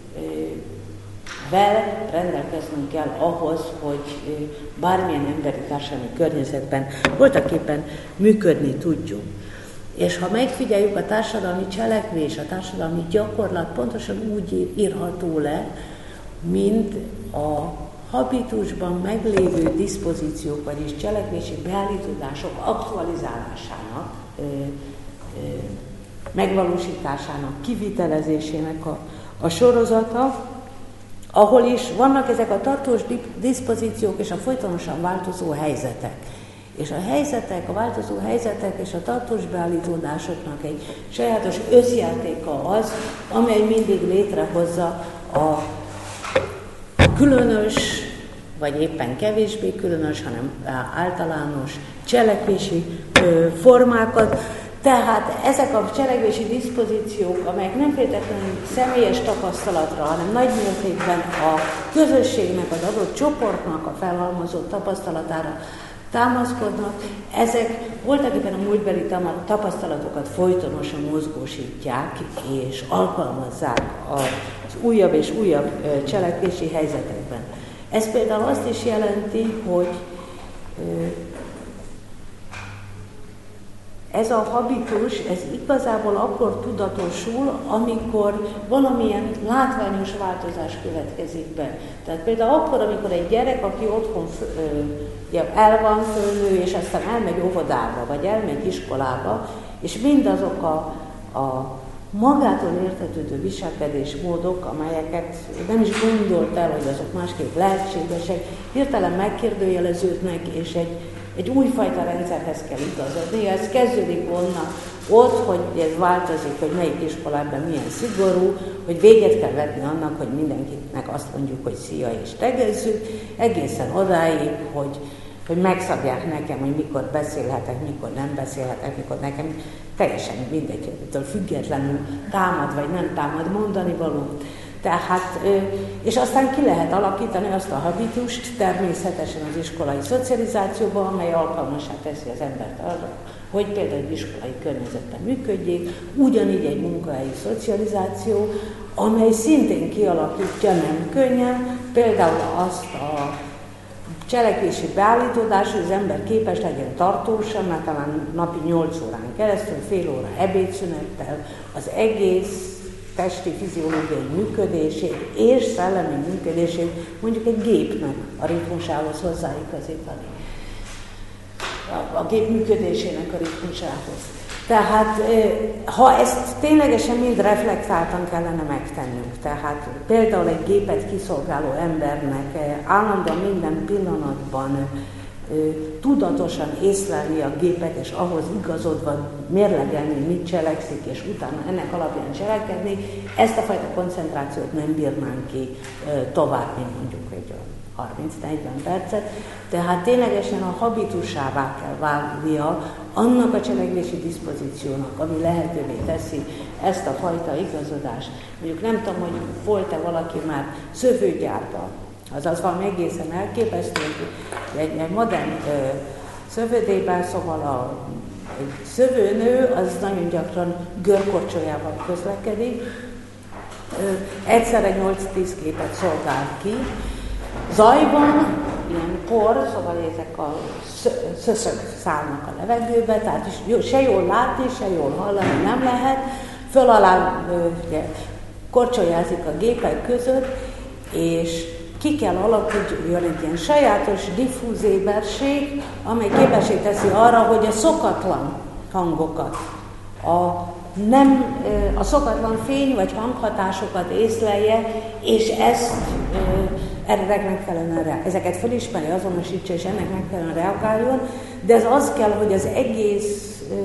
rendelkeznünk kell ahhoz, hogy bármilyen emberi társadalmi környezetben voltaképpen működni tudjunk. És ha megfigyeljük, a társadalmi cselekvés, a társadalmi gyakorlat pontosan úgy írható le, mint a habitusban meglévő diszpozíciók, vagyis cselekvési beállítások aktualizálásának, ö, ö, megvalósításának, kivitelezésének a, a sorozata, ahol is vannak ezek a tartós diszpozíciók és a folytonosan változó helyzetek. És a helyzetek, a változó helyzetek és a tartós beállítódásoknak egy sajátos összjátéka az, amely mindig létrehozza a különös, vagy éppen kevésbé különös, hanem általános cselekvési ö, formákat. Tehát ezek a cselekvési diszpozíciók, amelyek nem feltétlenül személyes tapasztalatra, hanem nagy mértékben a közösségnek, az adott csoportnak a felhalmozott tapasztalatára támaszkodnak, ezek voltaképpen a múltbeli tapasztalatokat folytonosan mozgósítják és alkalmazzák az újabb és újabb cselekvési helyzetekben. Ez például azt is jelenti, hogy ez a habitus, ez igazából akkor tudatosul, amikor valamilyen látványos változás következik be. Tehát például akkor, amikor egy gyerek, aki otthon el van, fölnő, és aztán elmegy óvodába, vagy elmegy iskolába, és mindazok a, a magától értetődő viselkedésmódok, amelyeket nem is gondolt el, hogy azok másképp lehetségesek, hirtelen megkérdőjeleződnek, és egy Egy újfajta rendszerhez kell igazodni. Ez kezdődik onnan ott, hogy ez változik, hogy melyik iskolában milyen szigorú, hogy véget kell vetni annak, hogy mindenkinek azt mondjuk, hogy szia és tegezzük, egészen odáig, hogy, hogy megszabják nekem, hogy mikor beszélhetek, mikor nem beszélhetek, mikor nekem teljesen mindegy, ettől függetlenül támad vagy nem támad mondani való. Tehát, és aztán ki lehet alakítani azt a habitust természetesen az iskolai szocializációban, amely alkalmassá teszi az embert arra, hogy például egy iskolai környezetben működjék, ugyanígy egy munkahelyi szocializáció, amely szintén kialakítja nem könnyen, például azt a cselekvési beállítódás, hogy az ember képes legyen tartósan, mert talán napi nyolc órán keresztül, fél óra ebédszünettel, az egész testi fiziológiai működését és szellemi működését mondjuk egy gépnek a ritmusához hozzáigazítani. A, a gép működésének a ritmusához. Tehát ha ezt ténylegesen mind reflektáltan kellene megtennünk, tehát például egy gépet kiszolgáló embernek állandóan minden pillanatban tudatosan észlelni a gépet, és ahhoz igazodva mérlegelni, mit cselekszik, és utána ennek alapján cselekedni, ezt a fajta koncentrációt nem bírnánk ki tovább, mint mondjuk egy harminc-negyven percet. Tehát ténylegesen a habitusává kell válnia annak a cselekvési diszpozíciónak, ami lehetővé teszi ezt a fajta igazodást. Mondjuk nem tudom, hogy volt-e valaki már szövőgyárban, azaz valami egészen elképesztő, egy, egy modern ö, szövődében, szóval a, egy szövőnő az nagyon gyakran görkorcsolyával közlekedik, ö, egyszerre nyolc-tíz képet szolgál ki, zajban, ilyen por, szóval ezek a szöszök szállnak a levegőbe, tehát is, se jól látni, se jól hallani nem lehet, föl alá ö, korcsolyázik a gépek között, és ki kell alakuljon egy ilyen sajátos, diffúz éberség, amely képessé teszi arra, hogy a szokatlan hangokat, a, nem, a szokatlan fény vagy hanghatásokat észlelje, és ezt erre megfelelően, ezeket felismeri, azonosítsa, és ennek megfelelően reagáljon, de ez az kell, hogy az egész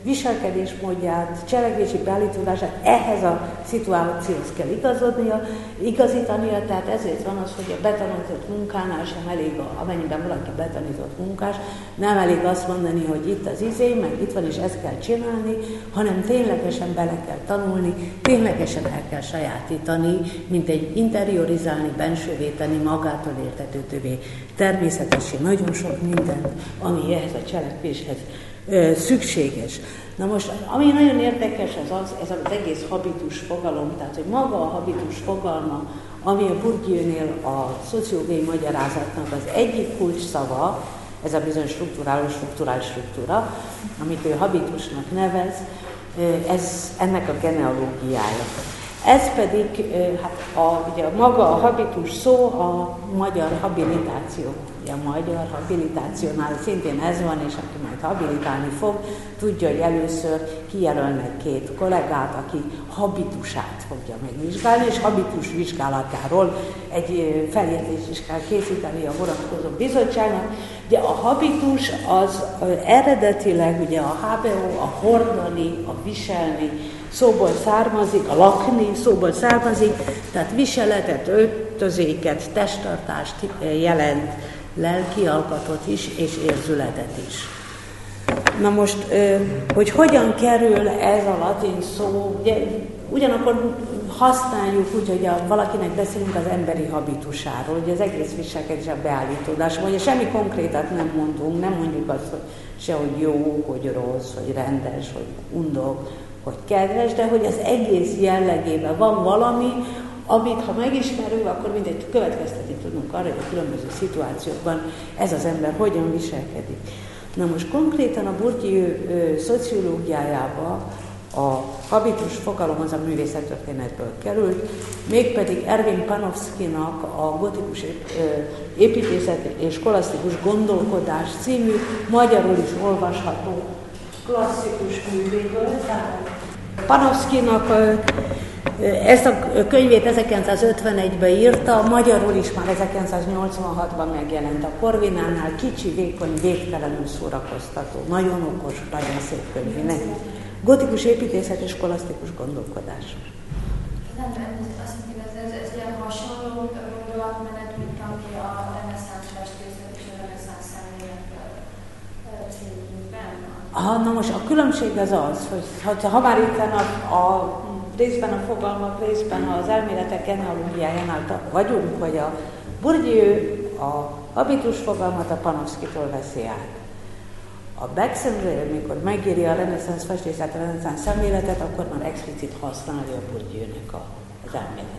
viselkedésmódját, cselekvési beállítását ehhez a szituációhoz kell igazodnia, igazítania, tehát ezért van az, hogy a betanított munkánál sem elég, amennyiben valaki betanított munkás, nem elég azt mondani, hogy itt az izé, meg itt van és ezt kell csinálni, hanem ténylegesen bele kell tanulni, ténylegesen el kell sajátítani, mint egy interiorizálni, bensővé tenni, magától értetődővé, természetesen nagyon sok mindent, ami ehhez a cselekvéshez ö, szükséges. Na most, ami nagyon érdekes, az az, ez az egész habitus fogalom, tehát hogy maga a habitus fogalma, ami a Bourdieu-nél a szociológiai magyarázatnak az egyik kulcsszava, ez a bizonyos strukturáló strukturális struktúra, amit ő habitusnak nevez, ez ennek a genealógiája. Ez pedig, hát a, ugye maga a habitus szó a magyar habilitáció. Ugye a magyar habilitációnál szintén ez van, és aki majd habilitálni fog, tudja, hogy először kijelölnek két kollégát, aki habitusát fogja megvizsgálni, és habitus vizsgálatáról egy feljegyzést is kell készíteni a vonatkozó bizottságnak. Ugye a habitus az eredetileg ugye a hábeó, a hordani, a viselni szóból származik, a lakni szóból származik, tehát viseletet, öltözéket, testtartást jelent, lelki alkatot is, és érzületet is. Na most, hogy hogyan kerül ez a latin szó, ugye, ugyanakkor használjuk úgy, hogy a, valakinek beszélünk az emberi habitusáról, ugye az egész viselkedés a beállítódás, ugye semmi konkrétat nem mondunk, nem mondjuk azt, hogy se, hogy jó, hogy rossz, hogy rendes, hogy undok, hogy kedves, de hogy az egész jellegében van valami, amit ha megismerünk, akkor mindegy következtetni tudunk arra, hogy a különböző szituációkban ez az ember hogyan viselkedik. Na most konkrétan a Bourdieu ö, szociológiájába a habitus fogalom az a művészettörténetből került, mégpedig Ervin Panofskynak a gotikus építészet és kolasztikus gondolkodás című, magyarul is olvasható klasszikus művéből. Panofskynak ezt a könyvét ezerkilencszázötvenegyben írta, magyarul is már ezerkilencszáznyolcvanhatban megjelent a Corvinánál, kicsi, vékony, végtelenül szórakoztató, nagyon okos, nagyon szép könyvének. Gotikus építészet és kolasztikus gondolkodás. Nem, azt mondjuk, ez, ez, ez ilyen hasonló gondolatmenet, mint ami a reneszánsz festészet és a reneszánsz szemléletből címűben van. Na most a különbség az az, hogy ha már itt a, a részben a fogalmak, részben az elméletek genealógiájánál vagyunk, hogy a Bourdieu a habitus fogalmat a Panofskytól veszi át. A Baxendale, mikor megírja a reneszánsz festészet, a reneszánsz szemléletet, akkor már explicit használja a Bourdieu-nek az elméletet.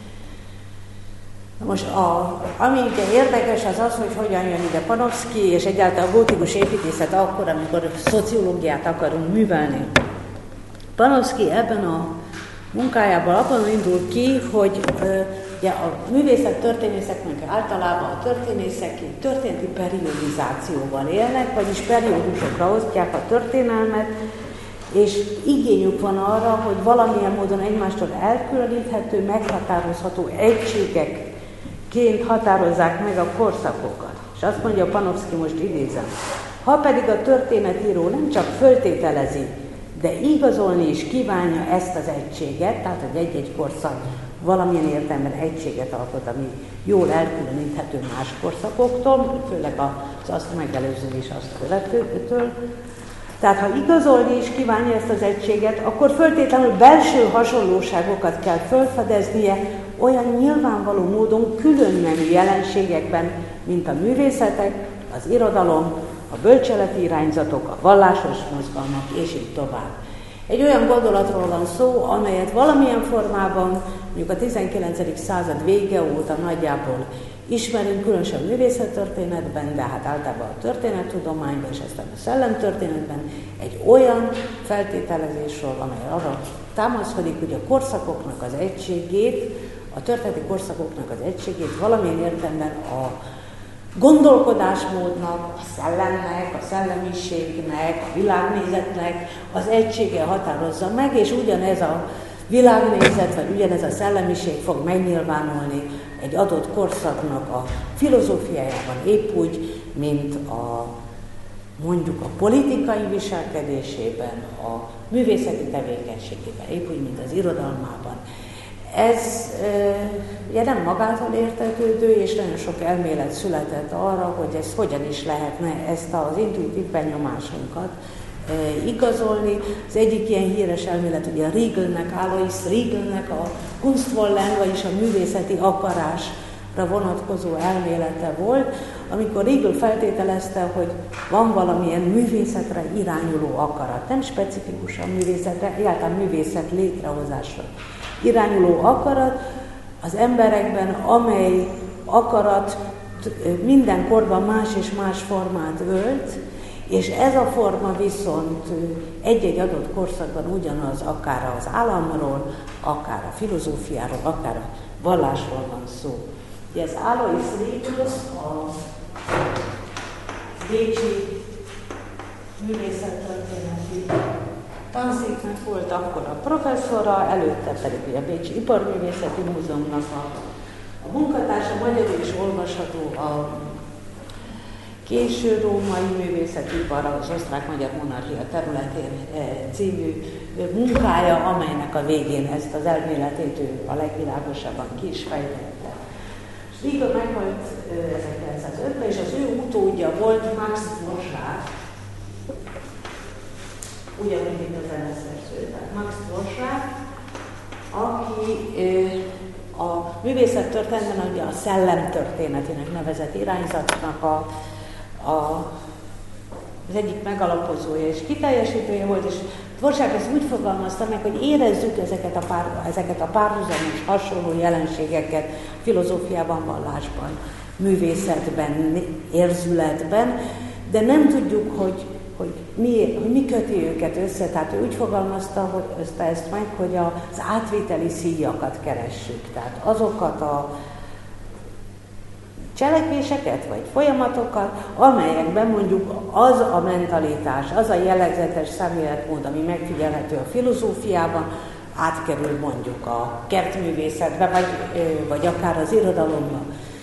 Na most, a, ami ugye érdekes, az az, hogy hogyan jön ide Panofsky, és egyáltalán a gótikus építészet akkor, amikor szociológiát akarunk művelni. Panofsky ebben a munkájában abban indul ki, hogy ugye a művészet történészeknek általában a történészek történeti periodizációval élnek, vagyis periódusokra osztják a történelmet, és igényük van arra, hogy valamilyen módon egymástól elkülöníthető, meghatározható egységekként határozzák meg a korszakokat. És azt mondja Panofsky, most idézem, ha pedig a történetíró nem csak föltételezi, de igazolni is kívánja ezt az egységet, tehát hogy egy-egy korszak valamilyen értelemben egységet alkot, ami jól elkülöníthető más korszakoktól, főleg az azt megelőző és azt követőtől. Tehát ha igazolni is kívánja ezt az egységet, akkor föltétlenül belső hasonlóságokat kell felfedeznie olyan nyilvánvaló módon különnemű jelenségekben, mint a művészetek, az irodalom, a bölcseleti irányzatok, a vallásos mozgalmak, és így tovább. Egy olyan gondolatról van szó, amelyet valamilyen formában, mondjuk a tizenkilencedik század vége óta nagyjából ismerünk, különösen a művészettörténetben, de hát általában a történettudományban és aztán a szellemtörténetben egy olyan feltételezésről, amely arra támaszkodik, hogy a korszakoknak az egységét, a történeti korszakoknak az egységét valamilyen értelemben a gondolkodásmódnak, a szellemnek, a szellemiségnek, a világnézetnek az egysége határozza meg, és ugyanez a világnézet, vagy ugyanez a szellemiség fog megnyilvánulni egy adott korszaknak a filozófiájában, épp úgy, mint a mondjuk a politikai viselkedésében, a művészeti tevékenységében, épp úgy, mint az irodalmában. Ez ugye nem magától értetődő, és nagyon sok elmélet született arra, hogy ez hogyan is lehetne ezt az intuitív benyomásunkat igazolni. Az egyik ilyen híres elmélet ugye Riegelnek, Alois Riegelnek a Kunstwollen, vagyis a művészeti akarásra vonatkozó elmélete volt, amikor Riegel feltételezte, hogy van valamilyen művészetre irányuló akarat, nem specifikusan művészetre, egyáltalán művészet létrehozásra irányuló akarat az emberekben, amely akarat minden korban más és más formát ölt, és ez a forma viszont egy-egy adott korszakban ugyanaz, akár az államról, akár a filozófiáról, akár a vallásról van szó. Ugye ez Alois Riegel, a bécsi művészettörténeti tanszéknek volt akkor a professzora, előtte pedig ugye a Bécsi Iparművészeti Múzeumnak a, a munkatársa, magyarul is olvasható a Késő római művészetipar, az osztrák-magyar monarchia területén című munkája, amelynek a végén ezt az elméletét ő a legvilágosabban ki is fejtette. Riegel meghalt ezerkilencszázötben, és az ő utódja volt Max Borchardt, ugyanúgy, mint a zeneszerző, tehát Max Borchardt, aki a művészettörténetben ugye a szellemtörténetének nevezett irányzatnak a, a, az egyik megalapozója és kiteljesítője volt, és Borchardt ezt úgy fogalmazta meg, hogy érezzük ezeket a, pár, ezeket a párhuzamos, hasonló jelenségeket filozófiában, vallásban, művészetben, érzületben, de nem tudjuk, hogy Hogy mi, hogy mi köti őket össze. Tehát ő úgy fogalmazta hogy ezt meg, hogy az átvételi szíjakat keressük. Tehát azokat a cselekvéseket vagy folyamatokat, amelyekben mondjuk az a mentalitás, az a jellegzetes szemléletmód, ami megfigyelhető a filozófiában, átkerül mondjuk a kertművészetbe, vagy, vagy akár az irodalomba.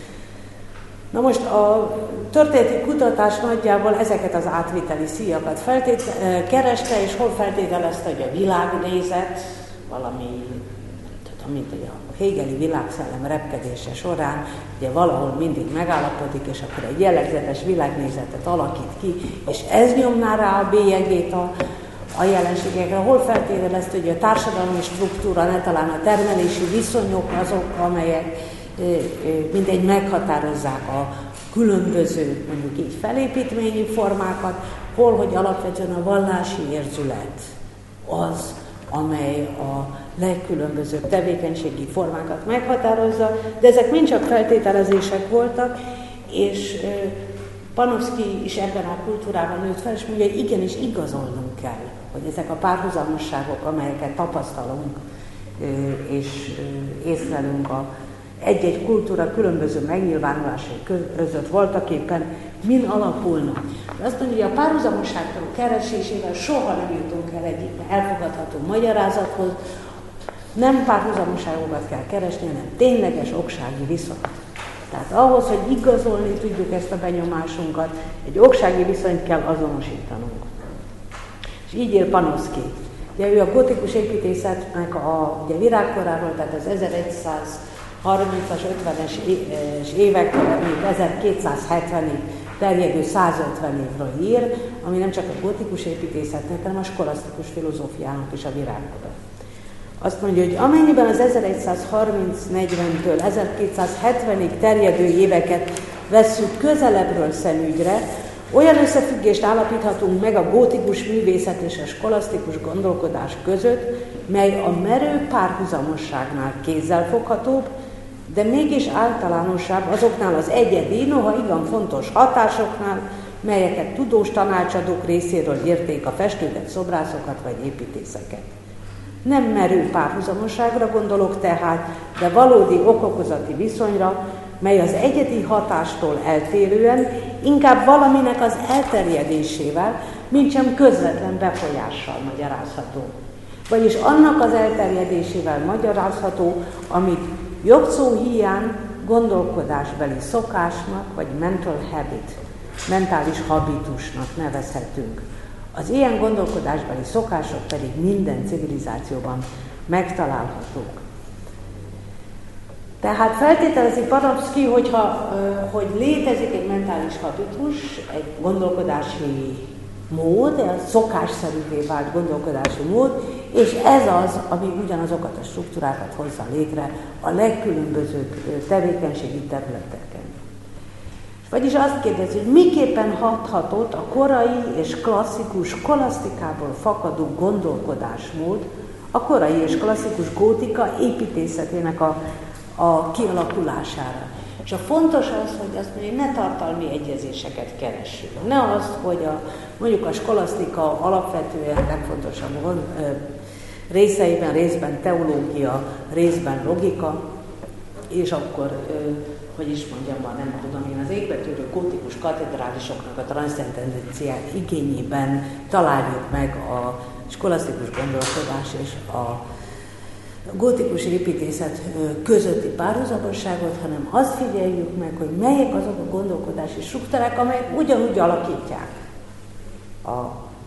Na most a történeti kutatás nagyjából ezeket az átviteli szíjakat feltét- kereste, és hol feltételezte, hogy a világnézet, valami, tudom, mint hogy a hegeli világszellem repkedése során, ugye valahol mindig megállapodik, és akkor egy jellegzetes világnézetet alakít ki, és ez nyomná rá a bélyegét a, a jelenségekre. Hol feltételezte, hogy a társadalmi struktúra, ne talán a termelési viszonyok azok, amelyek mindegy meghatározzák a különböző, mondjuk így felépítményi formákat, hol, hogy alapvetően a vallási érzület az, amely a legkülönbözőbb tevékenységi formákat meghatározza, de ezek mind csak feltételezések voltak, és Panofsky is ebben a kultúrában nőtt fel, és mondja, hogy igenis igazolnunk kell, hogy ezek a párhuzamosságok, amelyeket tapasztalunk és észlelünk a egy-egy kultúra különböző megnyilvánulásai között voltak éppen min alapulnak. De azt mondja, hogy a párhuzamosságok keresésével soha nem jutunk el egy elfogadható magyarázathoz, nem párhuzamosságokat kell keresni, hanem tényleges oksági viszonyt. Tehát ahhoz, hogy igazolni tudjuk ezt a benyomásunkat, egy oksági viszonyt kell azonosítanunk. És így él Panofsky. Ugye ő a gotikus építészetnek a ugye, virágkoráról, tehát az ezeregyszázharmincas, ötvenes évektől ezerkétszázhetvenig terjedő százötven évről ír, ami nem csak a gotikus építészetnek, hanem a skolasztikus filozófiának is a virágkora. Azt mondja, hogy amennyiben az ezeregyszázharminc-negyventől ezerkétszázhetvenig terjedő éveket vesszük közelebbről szemügyre, olyan összefüggést állapíthatunk meg a gótikus művészet és a skolasztikus gondolkodás között, mely a merő párhuzamosságnál kézzelfoghatóbb, de mégis általánosabb azoknál az egyedi, noha igen fontos hatásoknál, melyeket tudós tanácsadók részéről érték a festőket, szobrászokat vagy építészeket. Nem merő párhuzamosságra gondolok tehát, de valódi okokozati viszonyra, mely az egyedi hatástól eltérően inkább valaminek az elterjedésével, mintsem közvetlen befolyással magyarázható. Vagyis annak az elterjedésével magyarázható, amit jogszó híján gondolkodásbeli szokásnak vagy mental habit mentális habitusnak nevezhetünk. Az ilyen gondolkodásbeli szokások pedig minden civilizációban megtalálhatók. Tehát feltételezi Panofsky, hogyha, hogy létezik egy mentális habitus, egy gondolkodási mód, egy szokásszerűvé vált gondolkodási mód, és ez az, ami ugyanazokat a struktúrákat hozza létre a legkülönbözőbb tevékenységi területeken. Vagyis azt kérdezi, hogy miképpen hathatott a korai és klasszikus kolasztikából fakadó gondolkodásmód a korai és klasszikus gótika építészetének a, a kialakulására. És a fontos az, hogy azt mondja, hogy ne tartalmi egyezéseket keressünk. Ne azt, hogy a, mondjuk a skolasztika alapvetően legfontosabb részeiben, részben teológia, részben logika, és akkor, hogy is mondjam, már nem tudom én, az égbetűrő gótikus katedrálisoknak a transzcendenciák igényében találjuk meg a skolasztikus gondolkodás és a gótikus építészet közötti párhuzamosságot, hanem azt figyeljük meg, hogy melyek azok a gondolkodási struktúrák, amelyek ugyanúgy alakítják a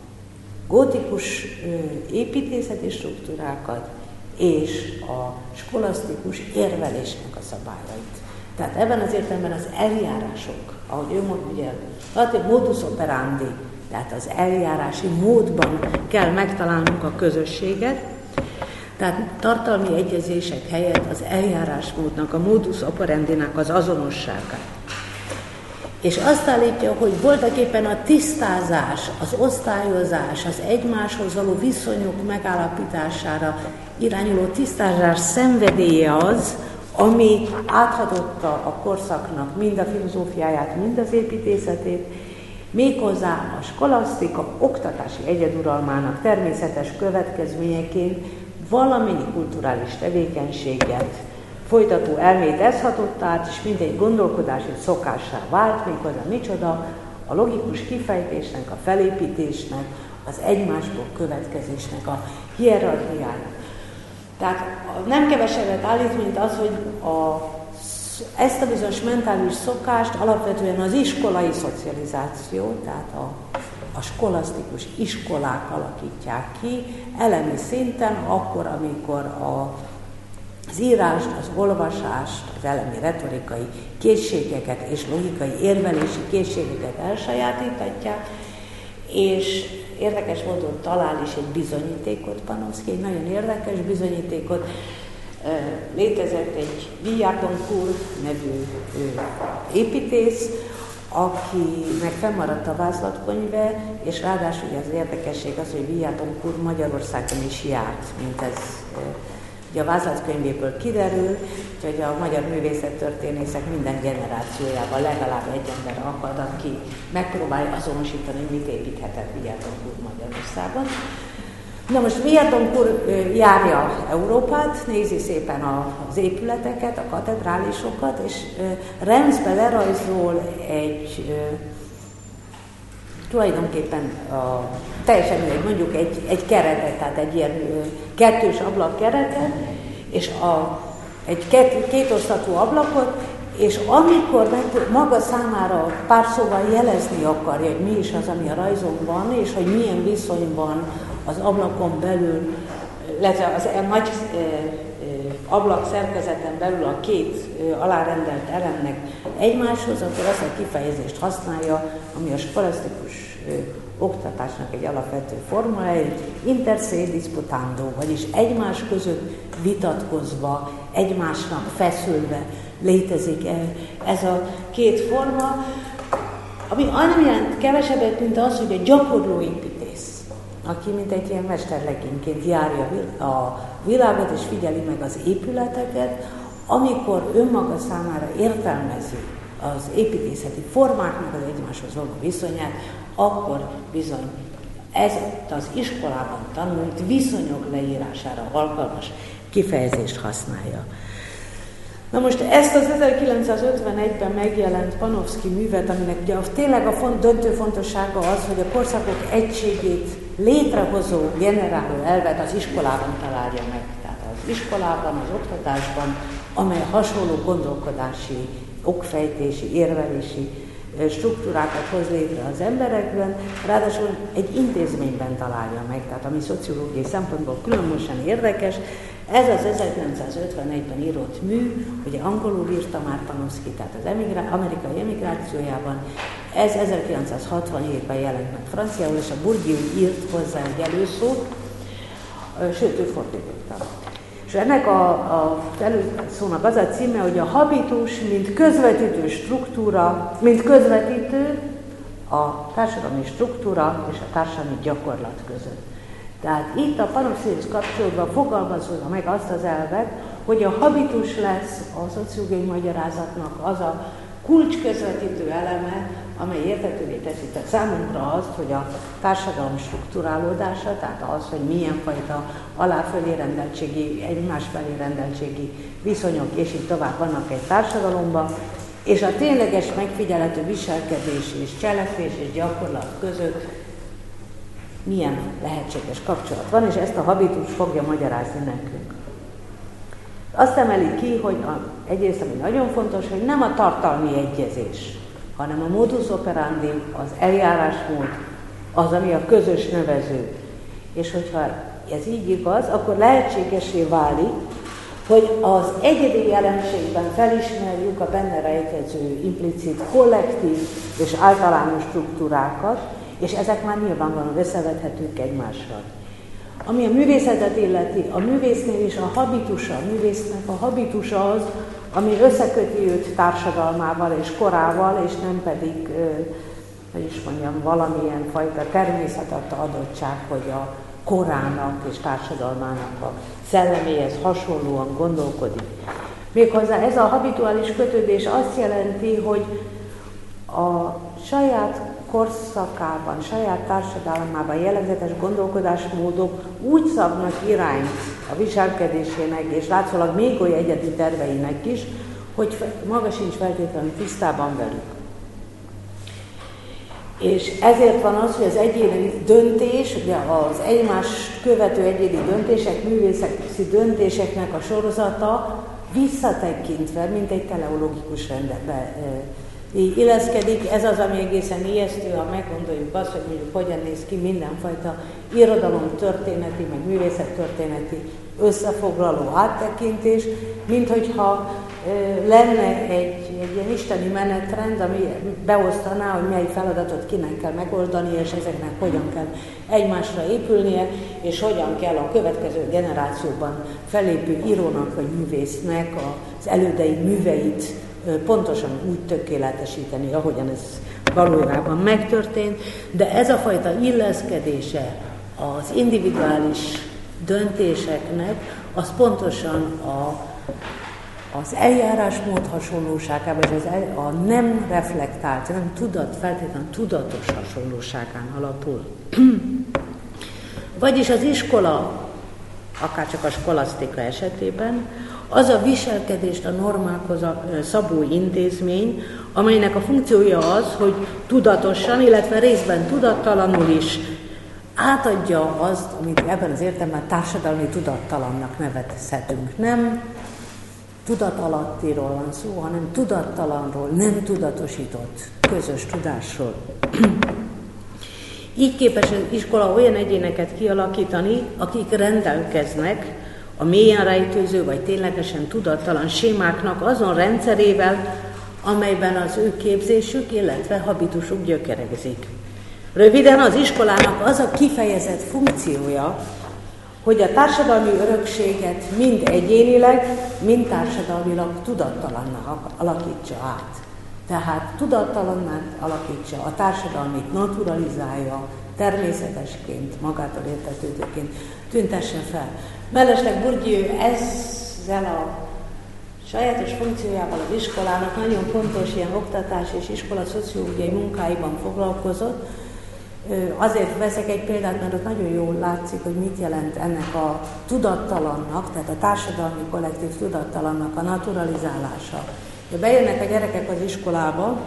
gótikus építészeti struktúrákat és a skolasztikus érvelésnek a szabályait. Tehát ebben az értelemben az eljárások, ahogy ő mond, ugye, a modus operandi, tehát az eljárási módban kell megtalálnunk a közösséget, tehát tartalmi egyezések helyett az eljárásmódnak, a modus operandinak az azonosságát. És azt állítja, hogy voltaképpen a tisztázás, az osztályozás, az egymáshoz való viszonyok megállapítására irányuló tisztázás szenvedélye az, ami áthadotta a korszaknak mind a filozófiáját, mind az építészetét, méghozzá a skolasztika oktatási egyeduralmának természetes következményeként valamennyi kulturális tevékenységet folytató elmét ez hatott át, és mindegy gondolkodási szokássá vált, méghozzá micsoda, a logikus kifejtésnek, a felépítésnek, az egymásból következésnek a hierarchiája. Tehát nem kevesebbet állít, mint az, hogy a, ezt a bizonyos mentális szokást alapvetően az iskolai szocializáció, tehát a, a skolasztikus iskolák alakítják ki, elemi szinten, akkor, amikor a, az írást, az olvasást, az elemi retorikai készségeket és logikai érvelési készségeket elsajátítatják, és érdekes módon talál is egy bizonyítékot Panofsky, egy nagyon érdekes bizonyítékot. Létezett egy Villard-Doncourt nevű építész, akinek fennmaradt a vázlatkönyve, és ráadásul az érdekesség az, hogy Villard-Doncourt Magyarországon is járt, mint ez ugye a vázlatkönyvéből kiderül, hogy a magyar művészettörténészek minden generációjában legalább egy ember akad, aki megpróbálja azonosítani, mit építhetett Villard-Doncourt Magyarországon. Na most Villard-Doncourt járja Európát, nézi szépen az épületeket, a katedrálisokat, és Reims-be lerajzol egy tulajdonképpen a, teljesen egy, mondjuk egy, egy keretet, tehát egy ilyen kettős ablak keretet, és a, egy két, kétosztatú ablakot, és amikor meg, maga számára pár szóval jelezni akarja, hogy mi is az, ami a rajzon van, és hogy milyen viszonyban az ablakon belül, illetve az a nagy e, e, ablak szerkezeten belül a két e, alárendelt elemnek egymáshoz, akkor azt a kifejezést használja, ami a skolasztikus e, oktatásnak egy alapvető formája, inter se disputando, vagyis egymás között vitatkozva, egymásnak feszülve létezik ez a két forma, ami nem jelent kevesebbet, mint az, hogy a gyakorló építész, aki mint egy ilyen mesterlegényként járja a világot és figyeli meg az épületeket, amikor önmaga számára értelmezi az építészeti formáknak az egymáshoz való viszonyát, akkor bizony ez az iskolában tanult viszonyok leírására alkalmas kifejezést használja. Na most ezt az ezerkilencszázötvenegyben megjelent Panofsky művet, aminek ugye tényleg a font, döntő fontossága az, hogy a korszakok egységét létrehozó, generáló elvet az iskolában találja meg. Tehát az iskolában, az oktatásban, amely hasonló gondolkodási, okfejtési, érvelési struktúrákat hoz létre az emberekben, ráadásul egy intézményben találja meg, tehát ami szociológiai szempontból különösen érdekes. Ez az ezerkilencszázötvenegyben írott mű, ugye angolul írta már Panofsky, tehát az emigrá- amerikai emigrációjában, ez ezerkilencszázhatvanhétben jelent meg franciául, és a Bourdieu írt hozzá egy előszót, sőt, ő fordította. És ennek a, a előszónak az a címe, hogy a habitus, mint közvetítő struktúra, mint közvetítő a társadalmi struktúra és a társadalmi gyakorlat között. Tehát itt a Panofskyhoz kapcsolatban fogalmazódva meg azt az elvet, hogy a habitus lesz a szociológiai magyarázatnak az a kulcsközvetítő eleme, amely érthetővé teszi tehát számunkra azt, hogy a társadalom strukturálódása, tehát az, hogy milyen fajta aláfölé rendeltségi, egymás felé rendeltségi viszonyok és így tovább vannak egy társadalomban, és a tényleges megfigyelhető viselkedés és cselekvés és gyakorlat között milyen lehetséges kapcsolat van, és ezt a habitus fogja magyarázni nekünk. Azt emeli ki, hogy a, egyrészt, ami nagyon fontos, hogy nem a tartalmi egyezés, hanem a modus operandi, az eljárásmód, az, ami a közös nevező. És hogyha ez így igaz, akkor lehetségesé válik, hogy az egyedi jelenségben felismerjük a benne rejtező, implicit, kollektív és általános struktúrákat, és ezek már nyilvánvalóan összevethetők egymással. Ami a művészetet illeti, a művésznél is a habitusa, a művésznek a habitusa az, ami összeköti őt társadalmával és korával, és nem pedig, hogy is mondjam, valamilyen fajta természetadta adottság, hogy a korának és társadalmának a szelleméhez hasonlóan gondolkodik. Méghozzá ez a habituális kötődés azt jelenti, hogy a saját korszakában, saját társadalmában jellegzetes gondolkodásmódok úgy szabnak irányt a viselkedésének, és látszólag még olyan egyedi terveinek is, hogy maga sincs feltétlenül tisztában velük. És ezért van az, hogy az egyéni döntés, ugye az egymást követő egyéni döntések, művészeti döntéseknek a sorozata visszatekintve, mint egy teleológikus rendbe illeszkedik. Ez az, ami egészen ijesztő, ha meggondoljuk azt, hogy mondjuk hogyan néz ki mindenfajta irodalomtörténeti, meg művészettörténeti összefoglaló áttekintés, mint hogyha e, lenne egy, egy ilyen isteni menetrend, ami beosztaná, hogy mely feladatot kinek kell megoldani, és ezeknek hogyan kell egymásra épülnie, és hogyan kell a következő generációban felépő írónak vagy művésznek az elődei műveit pontosan úgy tökéletesíteni, ahogyan ez valójában megtörtént, de ez a fajta illeszkedése az individuális döntéseknek, az pontosan a, az eljárásmód hasonlóságában, és az el, a nem reflektált, nem tudat, feltétlenül tudatos hasonlóságán alapul. Vagyis az iskola, akárcsak a skolasztika esetében, az a viselkedést a normákhoz a szabó intézmény, amelynek a funkciója az, hogy tudatosan, illetve részben tudattalanul is átadja azt, amit ebben az értelemben társadalmi tudattalannak nevezhetünk. Nem tudatalattiról van szó, hanem tudattalanról, nem tudatosított közös tudásról. Így képes az iskola olyan egyéneket kialakítani, akik rendelkeznek a mélyen rejtőző vagy ténylegesen tudattalan sémáknak azon rendszerével, amelyben az ő képzésük, illetve habitusuk gyökerezik. Röviden az iskolának az a kifejezett funkciója, hogy a társadalmi örökséget mind egyénileg, mind társadalmilag tudattalannak alakítsa át. Tehát tudattalanná alakítsa, a társadalmit naturalizálja, természetesként, magától értetődőként tüntesse fel. Mellesleg Bourdieu ezzel a sajátos funkciójával az iskolának nagyon fontos ilyen oktatás és iskola szociológiai munkáiban foglalkozott. Azért veszek egy példát, mert ott nagyon jól látszik, hogy mit jelent ennek a tudattalannak, tehát a társadalmi kollektív tudattalannak a naturalizálása. De bejönnek a gyerekek az iskolába,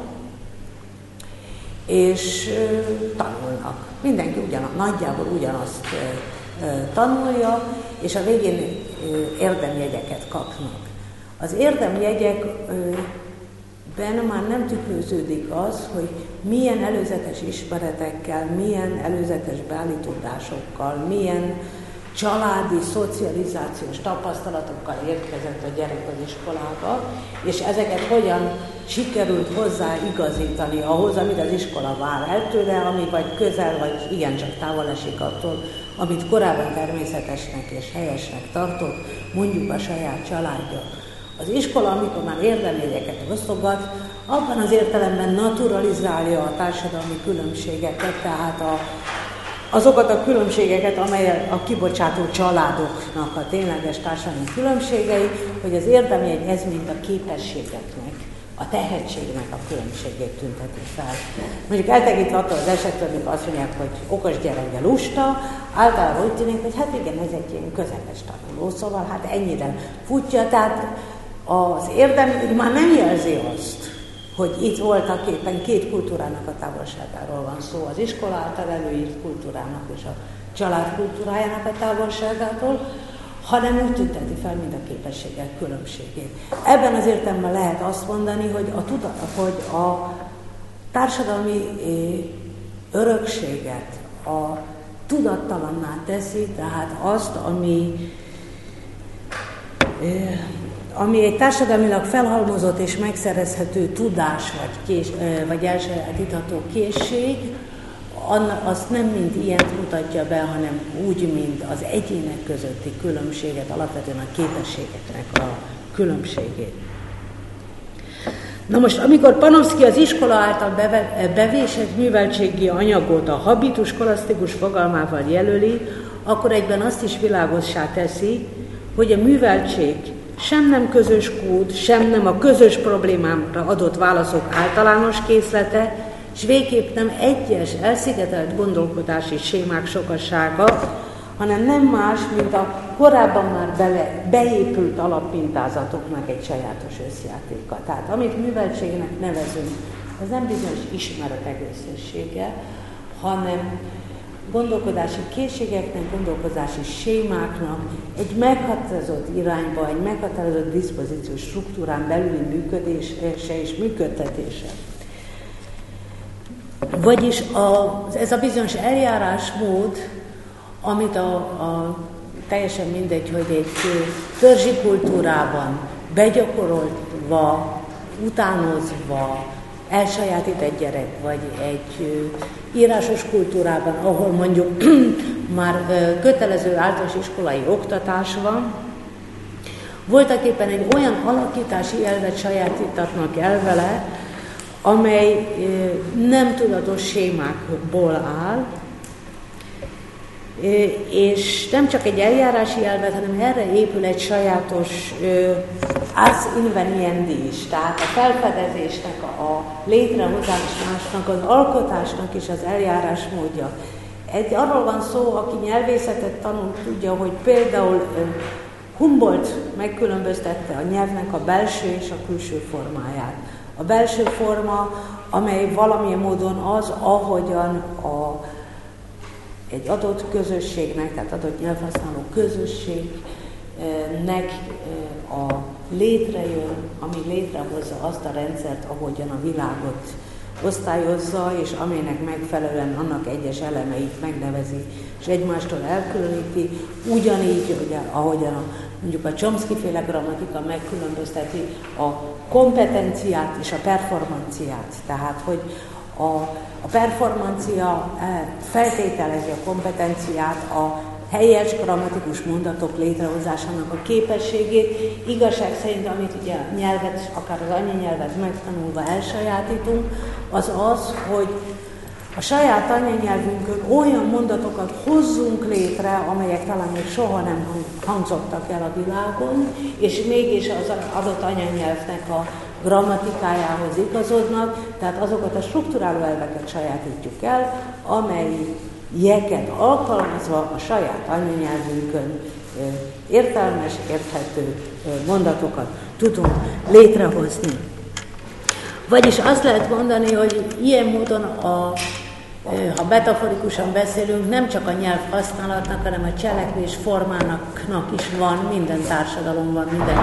és tanulnak. Mindenki ugyan, nagyjából ugyanazt tanulja, és a végén érdemjegyeket kapnak. Az érdemjegyek benne már nem tükröződik az, hogy milyen előzetes ismeretekkel, milyen előzetes beállítódásokkal, milyen családi, szocializációs tapasztalatokkal érkezett a gyerek az iskolába, és ezeket hogyan sikerült hozzá igazítani ahhoz, amit az iskola vár el tőle, ami vagy közel, vagy igencsak távol esik attól, amit korábban természetesnek és helyesnek tartott, mondjuk a saját családja. Az iskola, amikor már érdeményeket osztogat, abban az értelemben naturalizálja a társadalmi különbségeket, tehát a, azokat a különbségeket, amelyek a kibocsátó családoknak a tényleges társadalmi különbségei, hogy az érdemjegy ez mind a képességeknek, a tehetségnek a különbségét tünteti fel. Mondjuk eltekintve attól az esettől, amikor azt mondják, hogy okos gyerek, de lusta, általában úgy tűnik, hogy hát igen, ez egy ilyen közepes tanuló, szóval hát ennyire futja, tehát az érdem már nem jelzi azt, hogy itt voltak éppen két kultúrának a távolságáról van szó, az iskola által előírt kultúrának és a család kultúrájának a távolságától, hanem úgy tünteti fel mind a képességek különbségét. Ebben az értelemben lehet azt mondani, hogy a, tuda, hogy a társadalmi örökséget a tudattalanná teszi, tehát azt, ami ami egy társadalmilag felhalmozott és megszerezhető tudás vagy, kés, vagy elsajátítható készség, azt nem mind ilyet mutatja be, hanem úgy, mint az egyének közötti különbséget, alapvetően a képességeknek a különbségét. Na most, amikor Panofsky az iskola által beve, bevésett műveltségi anyagot a habitus kolasztikus fogalmával jelöli, akkor egyben azt is világossá teszi, hogy a műveltség sem nem közös kód, sem nem a közös problémámra adott válaszok általános készlete, s végképp nem egyes, elszigetelt gondolkodási sémák sokassága, hanem nem más, mint a korábban már bele, beépült alappintázatoknak egy sajátos összjátéka. Tehát amit műveltségnek nevezünk, az nem bizonyos ismeretek összessége, hanem gondolkodási készségeknek, gondolkodási sémáknak egy meghatározott irányba, egy meghatározott diszpozíciós struktúrán belüli működése és működtetése. Vagyis a, ez a bizonyos eljárásmód, amit a, a teljesen mindegy, hogy egy törzsi kultúrában begyakorolva, utánozva elsajátít egy gyerek, vagy egy írásos kultúrában, ahol mondjuk már kötelező általános iskolai oktatás van, voltak éppen egy olyan alakítási elvet sajátítatnak el vele, amely nem tudatos sémákból áll, és nem csak egy eljárási elvet, hanem erre épül egy sajátos ars inveniendi is, tehát a felfedezésnek, a létrehozásnak, az alkotásnak is az eljárás módja. Egy, arról van szó, aki nyelvészetet tanul, tudja, hogy például Humboldt megkülönböztette a nyelvnek a belső és a külső formáját. A belső forma, amely valamilyen módon az, ahogyan a, egy adott közösségnek, tehát adott nyelvhasználó közösségnek a létrejön, ami létrehozza azt a rendszert, ahogyan a világot osztályozza, és amelynek megfelelően annak egyes elemeit megnevezi, és egymástól elkülöníti, ugyanígy, ugye, ahogyan a, mondjuk a Chomsky-féle grammatika megkülönbözteti a kompetenciát és a performanciát. Tehát, hogy a, a performancia feltételezi a kompetenciát, a helyes grammatikus mondatok létrehozásának a képességét. Igazság szerint, amit ugye a nyelvet, akár az anyanyelvet megtanulva elsajátítunk, az az, hogy a saját anyanyelvünkön olyan mondatokat hozzunk létre, amelyek talán még soha nem hangzottak el a világon, és mégis az adott anyanyelvnek a grammatikájához igazodnak, tehát azokat a strukturáló elveket sajátítjuk el, amelyeket alkalmazva a saját anyanyelvünkön értelmes, érthető mondatokat tudunk létrehozni. Vagyis azt lehet mondani, hogy ilyen módon, a, ha metaforikusan beszélünk, nem csak a nyelv használatnak, hanem a cselekvés formának is van, minden társadalomban, minden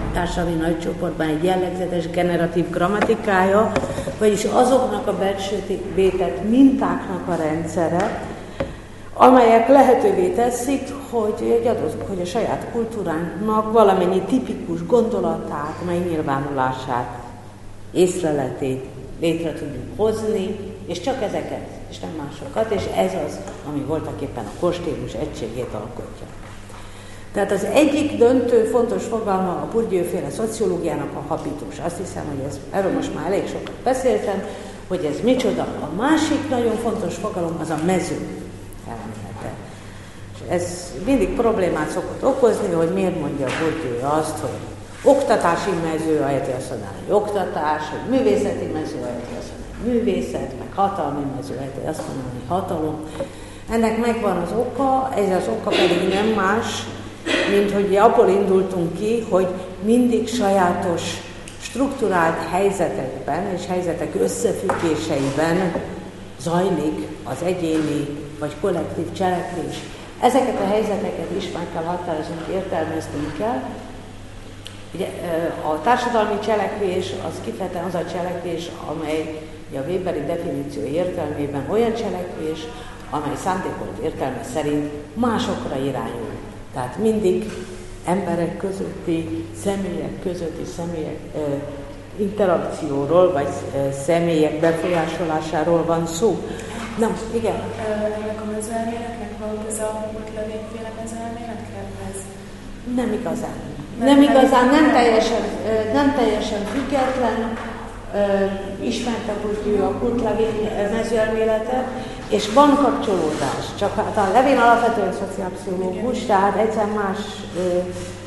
társadalmi nagycsoportban egy jellegzetes generatív grammatikája, vagyis azoknak a becsőtett mintáknak a rendszere, amelyek lehetővé teszik, hogy egy adott, hogy a saját kultúránknak valamennyi tipikus gondolatát, megnyilvánulását, észreletét létre tudjuk hozni, és csak ezeket, és nem másokat, és ez az, ami voltaképpen a kostílus egységét alkotja. Tehát az egyik döntő, fontos fogalma a Bourdieu-féle szociológiának a habitus. Azt hiszem, hogy ez, erről most már elég sokat beszéltem, hogy ez micsoda. A másik nagyon fontos fogalom az a mező elmélete. És ez mindig problémát szokott okozni, hogy miért mondja Bourdieu azt, hogy oktatási mező, ahelyett azt mondaná, hogy oktatás, hogy művészeti mező, ahelyett azt mondaná, hogy művészet, meg hatalmi mező, ahelyett azt mondaná, hogy hatalom. Ennek megvan az oka, ez az oka pedig nem más, mint hogy abból indultunk ki, hogy mindig sajátos, strukturált helyzetekben és helyzetek összefüggéseiben zajlik az egyéni vagy kollektív cselekvés. Ezeket a helyzeteket is meg kell határoznunk, értelmeznünk kell. Ugye, a társadalmi cselekvés az kifejezetten az a cselekvés, amely a Weberi definíció értelmében olyan cselekvés, amely szándékolt értelme szerint másokra irányul. Tehát mindig emberek közötti, személyek közötti személyek e, interakcióról, vagy e, személyek befolyásolásáról van szó. Na, igen. Ennek a mezőelméletnek van köze a Bourdieu-féle mezőelmélethez? Nem igazán. Nem, nem igazán, nem teljesen, nem teljesen független. Ismerte Bourdieu a Courtelaville mezőelméletet, és van kapcsolódás, csak hát a Levin alapvetően szociálpszichológus, tehát egyszer más ö,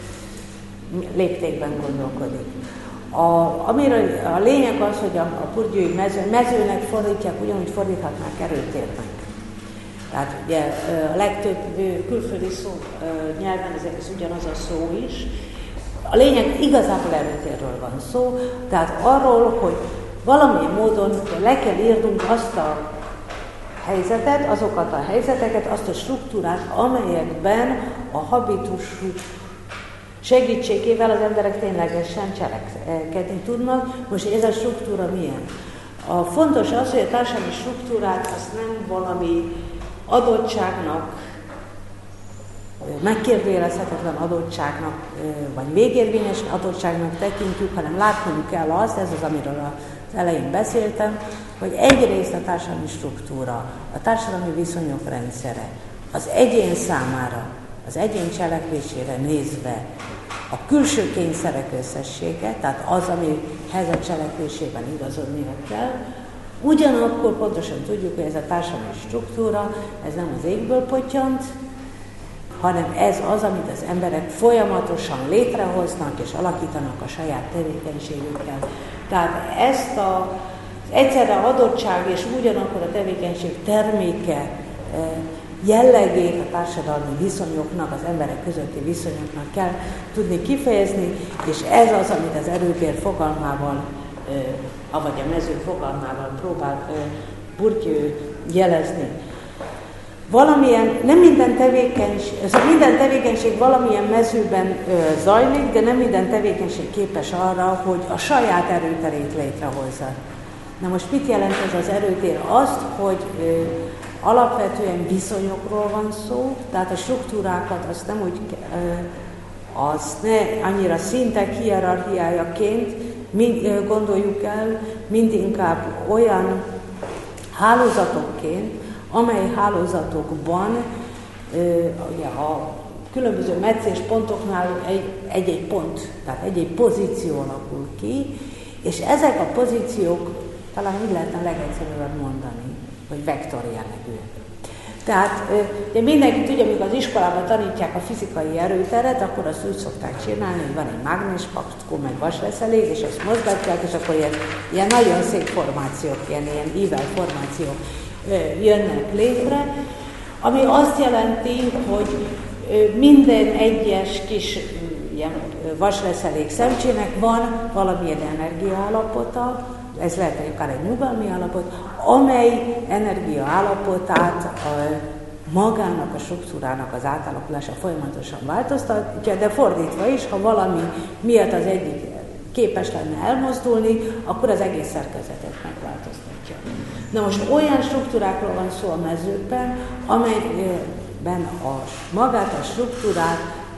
léptékben gondolkodik. A, amiről a lényeg az, hogy a, a Bourdieu mező, mezőnek fordítják, ugyanúgy fordíthatnák erőtérnek. Tehát ugye a legtöbb külföldi szó nyelven ez, ez ugyanaz a szó is. A lényeg igazából erőtérről van szó, tehát arról, hogy valamilyen módon le kell írnunk azt a helyzetet, azokat a helyzeteket, azt a struktúrát, amelyekben a habitusuk segítségével az emberek ténylegesen cselekedni tudnak. Most ez a struktúra milyen? A fontos az, hogy a társadalmi struktúrát azt nem valami adottságnak, megkérdőjelezhetetlen adottságnak, vagy végérvényes adottságnak tekintjük, hanem látnunk kell azt, ez az, amiről az elején beszéltem, hogy egyrészt a társadalmi struktúra, a társadalmi viszonyok rendszere, az egyén számára, az egyén cselekvésére nézve a külső kényszerek összessége, tehát az, amihez a cselekvésében igazodnia kell, ugyanakkor pontosan tudjuk, hogy ez a társadalmi struktúra, ez nem az égből pottyant, hanem ez az, amit az emberek folyamatosan létrehoznak és alakítanak a saját tevékenységükkel. Tehát ezt a, egyszerre adottság és ugyanakkor a tevékenység terméke jellegét a társadalmi viszonyoknak, az emberek közötti viszonyoknak kell tudni kifejezni, és ez az, amit az erőtér fogalmával, vagy a mező fogalmával próbál Bourdieu jelezni. Valamilyen, nem minden tevékenység, minden tevékenység valamilyen mezőben ö, zajlik, de nem minden tevékenység képes arra, hogy a saját erőterét létrehozza. Na most mit jelent ez az erőtér? Azt, hogy ö, alapvetően viszonyokról van szó, tehát a struktúrákat azt nem úgy, ö, azt ne annyira szintek hierarchiájaként mi, ö, gondoljuk el, mint inkább olyan hálózatokként, amely hálózatokban ugye a különböző meccéspontoknál egy-egy pont, tehát egy-egy pozíció alakul ki, és ezek a pozíciók talán úgy lehetne legegyszerűbben mondani, hogy vektor jellegűek. Tehát de mindenki tudja, amikor az iskolában tanítják a fizikai erőteret, akkor azt úgy szokták csinálni, hogy van egy mágnespackó, meg vasreszelék, és ezt mozgatják, és akkor ilyen, ilyen nagyon szép formációk, ilyen, ilyen ível formációk jönnek létre, ami azt jelenti, hogy minden egyes kis ilyen vasreszelék szemcsének van valamilyen energiaállapota, ez lehet akár egy nyugalmi állapot, amely energiaállapotát magának a struktúrának az átalakulása folyamatosan változtatja, de fordítva is, ha valami miatt az egyik képes lenne elmozdulni, akkor az egész szerkezetet megváltoztatja. Na most olyan struktúrákról van szó a mezőkben, amelyben a, magát a struktúrát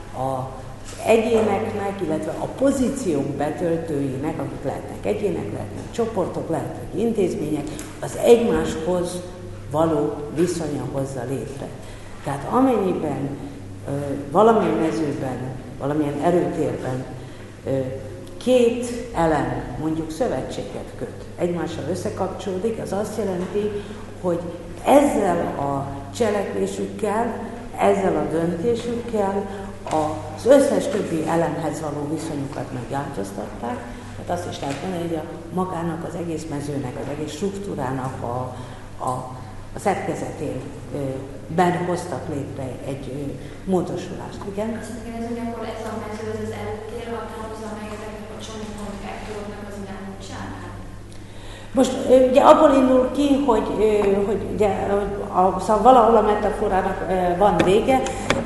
az egyéneknek, illetve a pozíciók betöltőinek, akik lehetnek egyének, lehetnek csoportok, lehetnek intézmények, az egymáshoz való viszonya hozza létre. Tehát amennyiben ö, valamilyen mezőben, valamilyen erőtérben ö, két elem mondjuk szövetséget köt, egymással összekapcsolódik, az azt jelenti, hogy ezzel a cselekvésükkel, ezzel a döntésükkel az összes többi elemhez való viszonyukat megváltoztatták. Tehát azt is lehet mondani, hogy a magának, az egész mezőnek, az egész struktúrának a, a, a szerkezetében hoztak létre egy módosulást. Igen? Azt kérdezni, hogy akkor ez a mező, ez az előtér, határozza meg ezeknek a csomópont vektoroknak az irányultságát? Most ugye abból indul ki, hogy, hogy ugye, a, szóval valahol a metaforának van vége,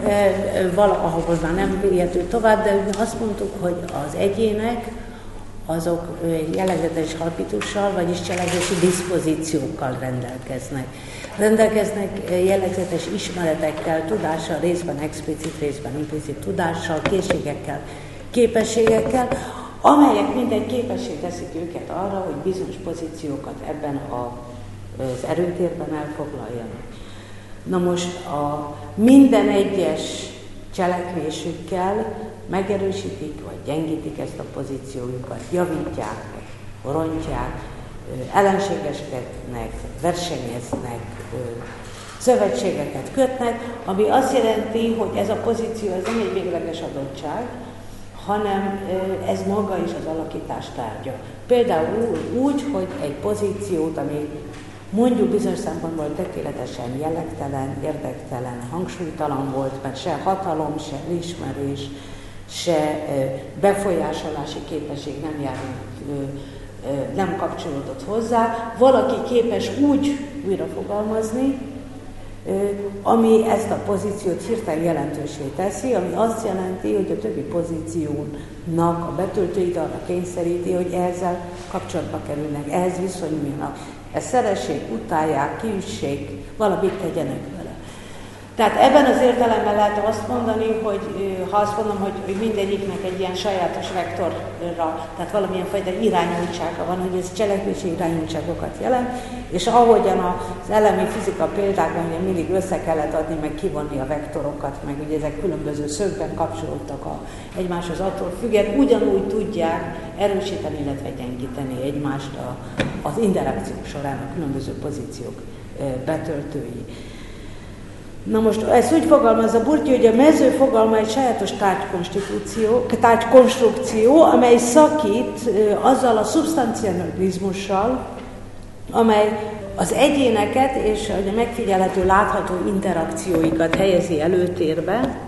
valahol már nem vihető tovább, de azt mondtuk, hogy az egyének azok jellegzetes habitussal, vagyis cselekvési diszpozíciókkal rendelkeznek. Rendelkeznek jellegzetes ismeretekkel, tudással, részben explicit, részben implicit tudással, készségekkel, képességekkel, amelyek mindegy képessé teszik őket arra, hogy bizonyos pozíciókat ebben a, az erőtérben elfoglaljanak. Na most a minden egyes cselekvésükkel megerősítik, vagy gyengítik ezt a pozíciójukat, javítják, rontják, ellenségeskednek, versenyeznek, szövetségeket kötnek, ami azt jelenti, hogy ez a pozíció ez nem egy végleges adottság, hanem ez maga is az alakítás tárgya. Például úgy, hogy egy pozíciót, ami mondjuk bizonyos szempontból tökéletesen jellegtelen, érdektelen, hangsúlytalan volt, mert se hatalom, se elismerés, se befolyásolási képesség nem járult, nem kapcsolódott hozzá. Valaki képes úgy újra fogalmazni, ami ezt a pozíciót hirtelen jelentősé teszi, ami azt jelenti, hogy a többi pozíciónak a betöltőit arra kényszeríti, hogy ezzel kapcsolatba kerülnek, ehhez viszonyulnak. Ezt szeressék, utálják, kiüssék, valamit tegyenek vele. Tehát ebben az értelemben lehet azt mondani, hogy ha azt mondom, hogy, hogy mindegyiknek egy ilyen sajátos vektorra, tehát valamilyen fajta irányultsága van, hogy ez cselekvési irányultságokat jelent, és ahogyan az elemi fizika példákban ugye mindig össze kellett adni, meg kivonni a vektorokat, meg ugye ezek különböző szögben kapcsolódtak a, egymáshoz attól függően, ugyanúgy tudják erősíteni, illetve gyengíteni egymást a, az interakciók során a különböző pozíciók betöltői. Na most ezt úgy fogalmazza Bourdieu, hogy a mező fogalma egy sajátos tárgykonstrukció, tárgykonstrukció, amely szakít azzal a szubstancializmussal, amely az egyéneket és a megfigyelhető, látható interakcióikat helyezi előtérbe,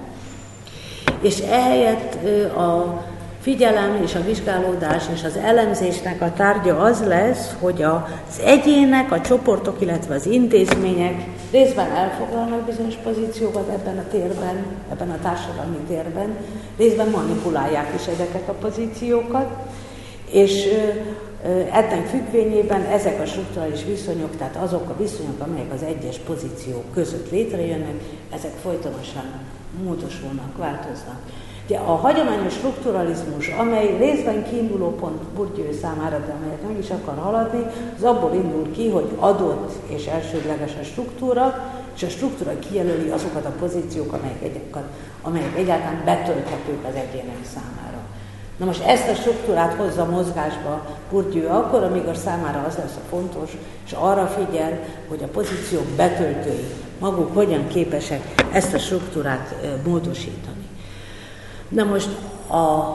és ehelyett a figyelem és a vizsgálódás és az elemzésnek a tárgya az lesz, hogy az egyének, a csoportok, illetve az intézmények részben elfoglalnak bizonyos pozíciókat ebben a térben, ebben a társadalmi térben, részben manipulálják is ezeket a pozíciókat, és ennek függvényében ezek a strukturális viszonyok, tehát azok a viszonyok, amelyek az egyes pozíciók között létrejönnek, ezek folytonosan módosulnak, változnak. Ugye a hagyományos strukturalizmus, amely részben kiinduló pont Bourdieu számára, de amelyet meg is akar haladni, az abból indul ki, hogy adott és elsődleges a struktúra, és a struktúra kijelöli azokat a pozíciók, amelyek, egyakat, amelyek egyáltalán betölthetők az egyének számára. Na most ezt a struktúrát hozza mozgásba Bourdieu akkor, amikor számára az lesz a fontos, és arra figyel, hogy a pozíciók betöltői maguk hogyan képesek ezt a struktúrát módosítani. Na most a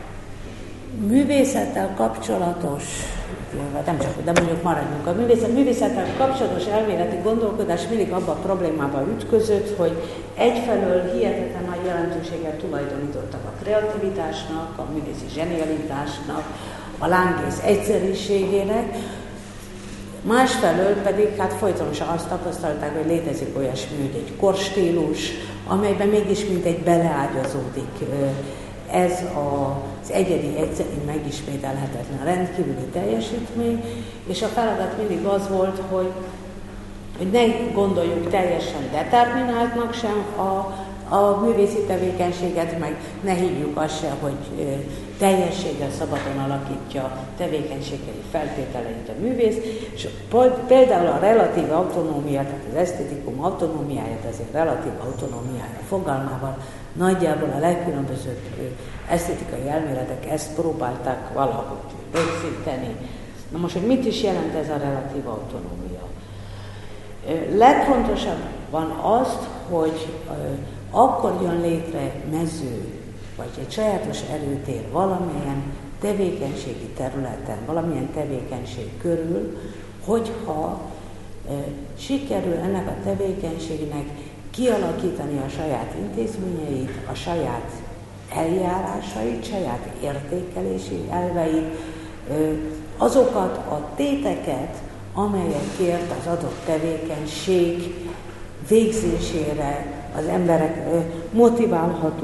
művészettel kapcsolatos, nem csak, de mondjuk maradjunk, a művészet, művészettel kapcsolatos elméleti gondolkodás mindig abban a problémában ütközött, hogy egyfelől hihetetlen nagy jelentőséget tulajdonítottak a kreativitásnak, a művészi zsenialitásnak, a lángész egyszerűségének, Másfelől pedig hát folytonosan azt tapasztalták, hogy létezik olyasmi, hogy egy korstílus, amelyben mégis mindegy beleágyazódik ez az egyedi, egyszerű, megismételhetetlen, rendkívüli teljesítmény, és a feladat mindig az volt, hogy, hogy ne gondoljuk teljesen determináltnak sem a, a művészi tevékenységet, meg ne hívjuk azt sem, hogy teljességgel szabadon alakítja tevékenységei feltételeit a művész, és például a relatív autonómiát, tehát az esztétikum autonómiáját, azért relatív autonómiája fogalmával nagyjából a legkülönbözőbb esztétikai elméletek ezt próbálták valahogy rögzíteni. Na most, hogy mit is jelent ez a relatív autonómia? Legfontosabban azt, hogy akkor jön létre mező, vagy egy sajátos erőtér valamilyen tevékenységi területen, valamilyen tevékenység körül, hogyha e, sikerül ennek a tevékenységnek kialakítani a saját intézményeit, a saját eljárásait, saját értékelési elveit, e, azokat a téteket, amelyekért az adott tevékenység végzésére az emberek e, motiválhatók.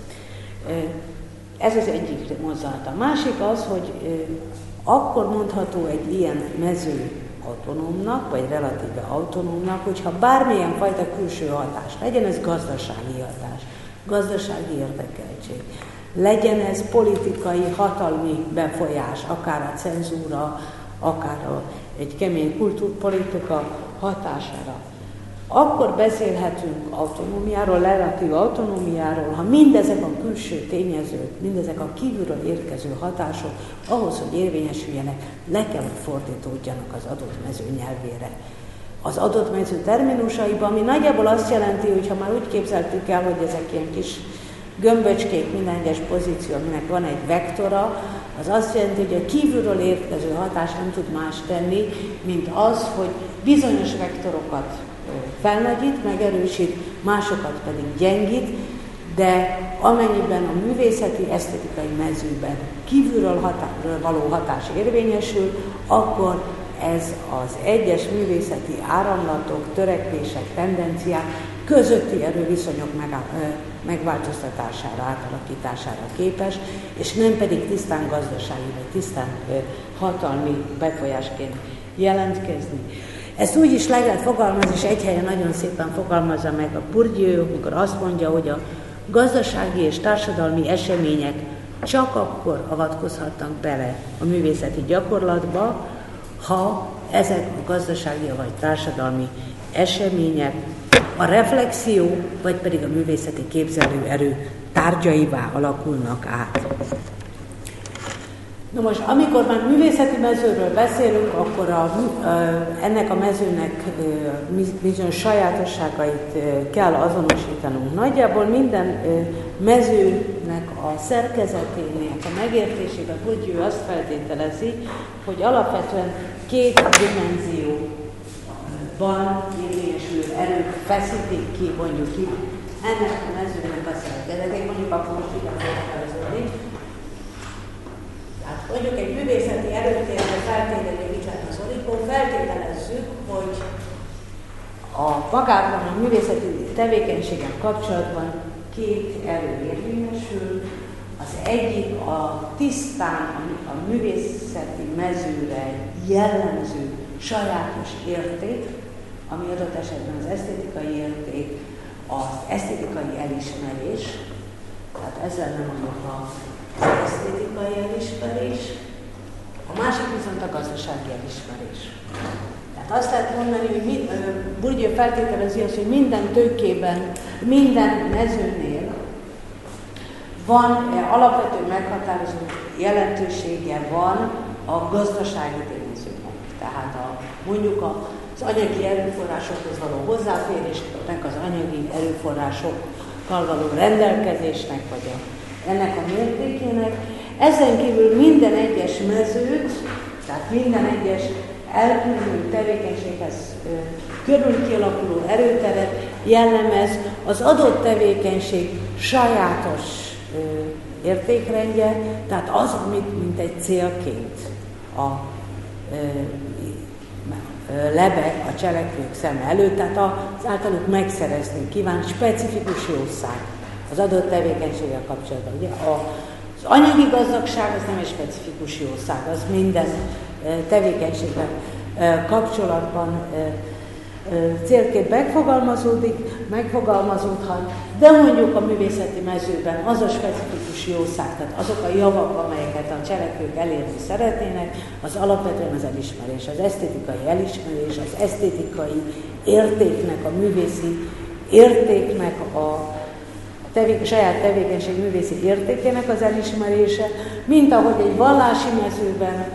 Ez az egyik mozzanat. A másik az, hogy akkor mondható egy ilyen mező autonómnak, vagy relatíve autonómnak, hogyha bármilyen fajta külső hatás, legyen ez gazdasági hatás, gazdasági érdekeltség, legyen ez politikai, hatalmi befolyás, akár a cenzúra, akár a, egy kemény kultúrpolitika hatására. Akkor beszélhetünk autonómiáról, relatív autonómiáról, ha mindezek a külső tényezők, mindezek a kívülről érkező hatások ahhoz, hogy érvényesüljenek, le kell, hogy fordítódjanak az adott mező nyelvére. Az adott mező terminusaiban, ami nagyjából azt jelenti, hogy ha már úgy képzeltük el, hogy ezek ilyen kis gömböcskék, minden egyes pozíció, aminek van egy vektora, az azt jelenti, hogy a kívülről érkező hatás nem tud más tenni, mint az, hogy bizonyos vektorokat felnagyít, megerősít, másokat pedig gyengít, de amennyiben a művészeti, esztetikai mezőben kívülről hatá- való hatás érvényesül, akkor ez az egyes művészeti áramlatok, törekvések, tendenciák közötti erőviszonyok megváltoztatására, átalakítására képes, és nem pedig tisztán gazdasági, vagy tisztán hatalmi befolyásként jelentkezni. Ezt úgy is meg lehet fogalmazni, és egy helyen nagyon szépen fogalmazza meg a Bourdieu, amikor azt mondja, hogy a gazdasági és társadalmi események csak akkor avatkozhatnak bele a művészeti gyakorlatba, ha ezek a gazdasági vagy társadalmi események a reflexió, vagy pedig a művészeti képzelőerő tárgyaivá alakulnak át. Na most, amikor már művészeti mezőről beszélünk, akkor a, ennek a mezőnek bizonyos sajátosságait kell azonosítanunk. Nagyjából minden mezőnek a szerkezetének a megértésében Bourdieu azt feltételezi, hogy alapvetően két dimenzióban érvényesülő erők feszítik ki, mondjuk ki ennek a mezőnek a szerkezetét, mondjuk akkor most így akarok. Tehát mondjuk egy művészeti erőtérre feltételezzük, így lett az orikó, feltételezzük, hogy a magában a művészeti tevékenységgel kapcsolatban két erő érvényesül. Az egyik a tisztán a művészeti mezőre jellemző sajátos érték, ami adott esetben az esztétikai érték, az esztétikai elismerés, tehát ezzel nem mondok a az esztétikai elismerés, a másik viszont a gazdasági elismerés. Tehát azt lehet mondani, hogy mi, Bourdieu feltételezi azt, hogy minden tőkében, minden mezőnél van alapvető meghatározó jelentősége van a gazdasági tényezőnek. Tehát a, mondjuk az anyagi erőforrásokhoz való hozzáférésnek, az anyagi erőforrásokkal való rendelkezésnek, vagy a ennek a mértékének. Ezen kívül minden egyes mezőt, tehát minden egyes elkülönült tevékenységhez körül kialakuló erőteret jellemez az adott tevékenység sajátos ö, értékrendje, tehát az, amit mint egy célként a, ö, lebeg a cselekvők szeme előtt, tehát az általuk megszerezni kívánt specifikus jószág az adott tevékenységgel kapcsolatban. Ugye az anyagi gazdagság az nem egy specifikus jószág, az minden tevékenységben kapcsolatban célként megfogalmazódik, megfogalmazódhat, de mondjuk a művészeti mezőben az a specifikus jószág, tehát azok a javak, amelyeket a cselekvők elérni szeretnének, az alapvetően az elismerés, az esztétikai elismerés, az esztétikai értéknek, a művészi értéknek, a tevék, saját tevékenység művészi értékének az elismerése, mint ahogy egy vallási mezőben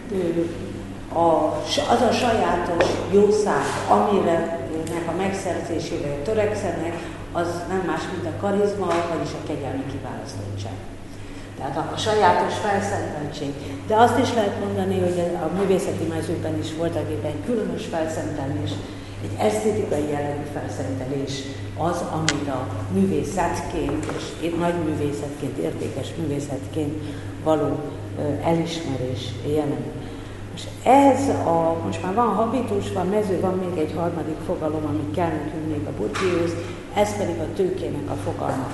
A, az a sajátos jószág, amire a megszerzésére törekszenek, az nem más, mint a karizma, vagyis a kegyelmi kiválasztottság. Tehát a, a sajátos felszenteltség. De azt is lehet mondani, hogy a művészeti mezőben is voltak éppen különös felszentelés, egy esztétikai jellegű felszentelés az, amit a művészetként, és nagy művészetként, értékes művészetként való elismerés jelent. És ez a, most már van habitus, van mező, van még egy harmadik fogalom, ami kell nekünk még a Bourdieuhoz, ez pedig a tőkének a fogalma.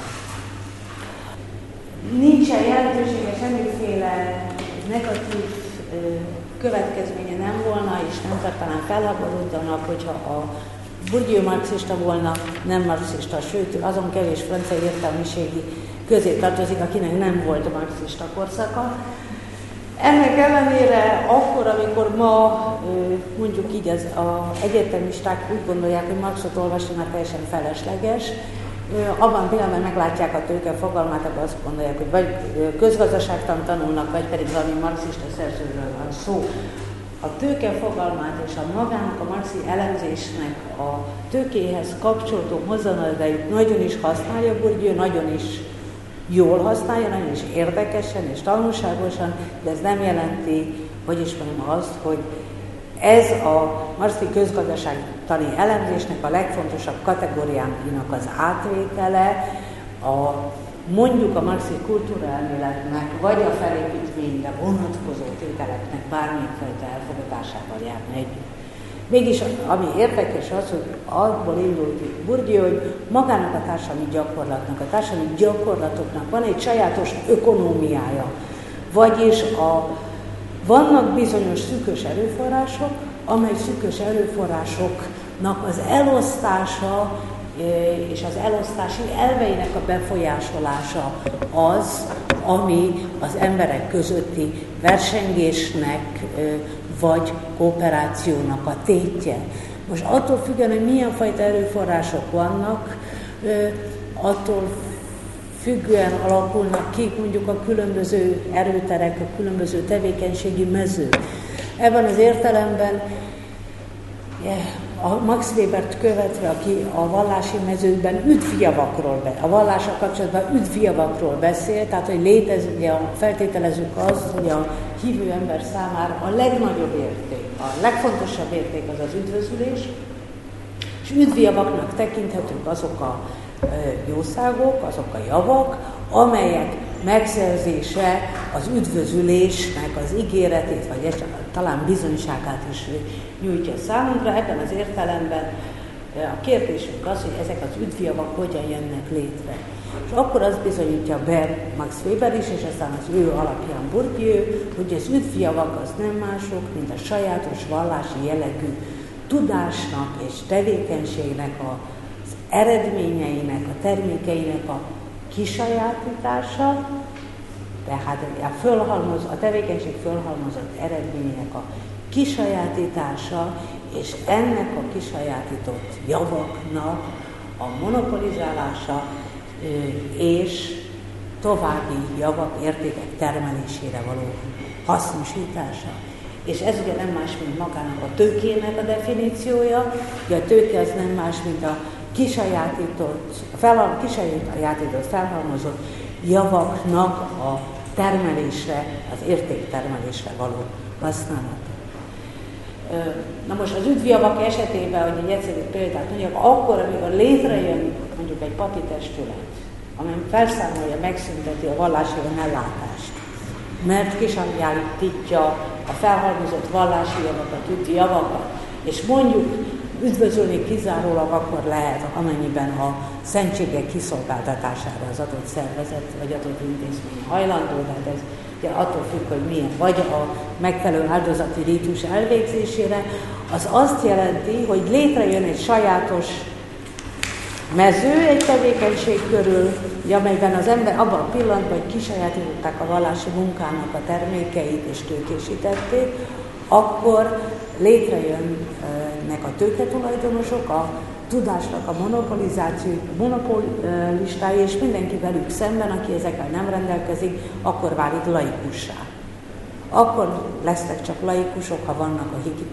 Nincsen jelentősége semmiféle negatív ö, következménye nem volna, és nem tartanám felháborodónak, hogyha a Bourdieu marxista volna, nem marxista, sőt azon kevés francia értelmiségi közé tartozik, akinek nem volt marxista korszaka. Ennek ellenére akkor, amikor ma mondjuk így az a egyetemisták úgy gondolják, hogy Marxot olvasni már teljesen felesleges, abban pillanatban meglátják a tőke fogalmát, akkor azt gondolják, hogy vagy közgazdaságtan tanulnak, vagy pedig valami marxista szerzőről van szó. A tőke fogalmát és a magának, a marxi elemzésnek a tőkéhez kapcsolódó mozzanadáit nagyon is használja Bourdieu, nagyon is jól használja, nagyon is érdekesen és tanulságosan, de ez nem jelenti, hogy is mondjam azt, hogy ez a marxi közgazdaságtani elemzésnek a legfontosabb kategóriának az átvétele, a, mondjuk a marxi kultúraelméletnek, vagy a felépítményre vonatkozó tételeknek bármilyen fajta elfogadásával járna együtt. Mégis ami érdekes az, hogy abból indult Bourdieu, hogy magának a társadalmi gyakorlatnak, a társadalmi gyakorlatoknak van egy sajátos ökonómiája. Vagyis a, vannak bizonyos szűkös erőforrások, amely szűkös erőforrásoknak az elosztása és az elosztási elveinek a befolyásolása az, ami az emberek közötti versengésnek vagy kooperációnak a tétje. Most attól függően, hogy milyen fajta erőforrások vannak, attól függően alakulnak ki mondjuk a különböző erőterek, a különböző tevékenységi mezők. Ebben az értelemben a Max Webert követve, aki a vallási mezőkben üdvjavakról, a vallással kapcsolatban üdvjavakról beszél, tehát hogy létezik, ugye feltételezzük azt, hogy a hívő ember számára a legnagyobb érték, a legfontosabb érték az az üdvözülés, és üdvjavaknak tekinthetők azok a jószágok, azok a javak, amelyek megszerzése az üdvözülésnek az ígéretét, vagy talán bizonyságát is nyújtja számunkra. Ebben az értelemben a kérdésünk az, hogy ezek az üdvjavak hogyan jönnek létre. És akkor azt bizonyítja be Max Weber is, és aztán az ő alapján Bourdieu, hogy az üdvjavak az nem mások, mint a sajátos vallási jellegű tudásnak és tevékenységnek az eredményeinek, a termékeinek a kisajátítása, tehát a, fölhalmoz, a tevékenység fölhalmozott eredményének a kisajátítása, és ennek a kisajátított javaknak a monopolizálása és további javak, értékek termelésére való hasznosítása. És ez ugye nem más, mint magának a tőkének a definíciója, ugye a tőke az nem más, mint a kisajátított, fel, kisajátított, felhalmozott javaknak a termelésre, az értéktermelésre való használata. Na most az üdvjavak esetében, hogy egy egyszerű példát mondjak, akkor, amikor létrejön mondjuk egy papi testület, amely felszámolja, megszünteti a vallási ellátást, mert kisajátítja a felhalmozott vallási javakat, üdvjavakat, és mondjuk üdvözölni kizárólag akkor lehet, amennyiben a szentségek kiszolgáltatására az adott szervezet vagy adott intézmény hajlandó, de ez ugye attól függ, hogy milyen, vagy a megfelelő áldozati rítus elvégzésére, az azt jelenti, hogy létrejön egy sajátos mező egy tevékenység körül, amelyben az ember abban a pillanatban, hogy kisajátították a vallási munkának a termékeit és tőkésítették, akkor létrejönnek a tőketulajdonosok, a tudásnak a monopolizáció, monopolistái, és mindenki velük szemben, aki ezekkel nem rendelkezik, akkor válik laikussá. Akkor lesznek csak laikusok, ha vannak, akik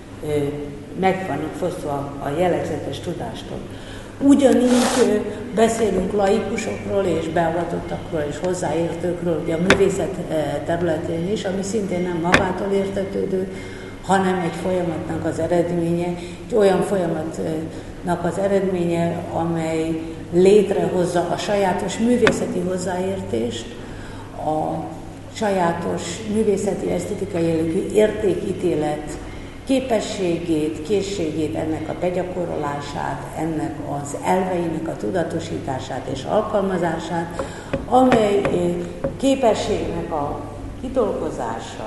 meg vannak fosztva a jellegzetes tudástól. Ugyanígy beszélünk laikusokról és beavatottakról és hozzáértőkről, ugye a művészet területén is, ami szintén nem magától értetődő, hanem egy folyamatnak az eredménye, egy olyan folyamatnak az eredménye, amely létrehozza a sajátos művészeti hozzáértést, a sajátos művészeti esztetikai jellegű értékítélet képességét, készségét, ennek a begyakorolását, ennek az elveinek a tudatosítását és alkalmazását, amely képességnek a kidolgozása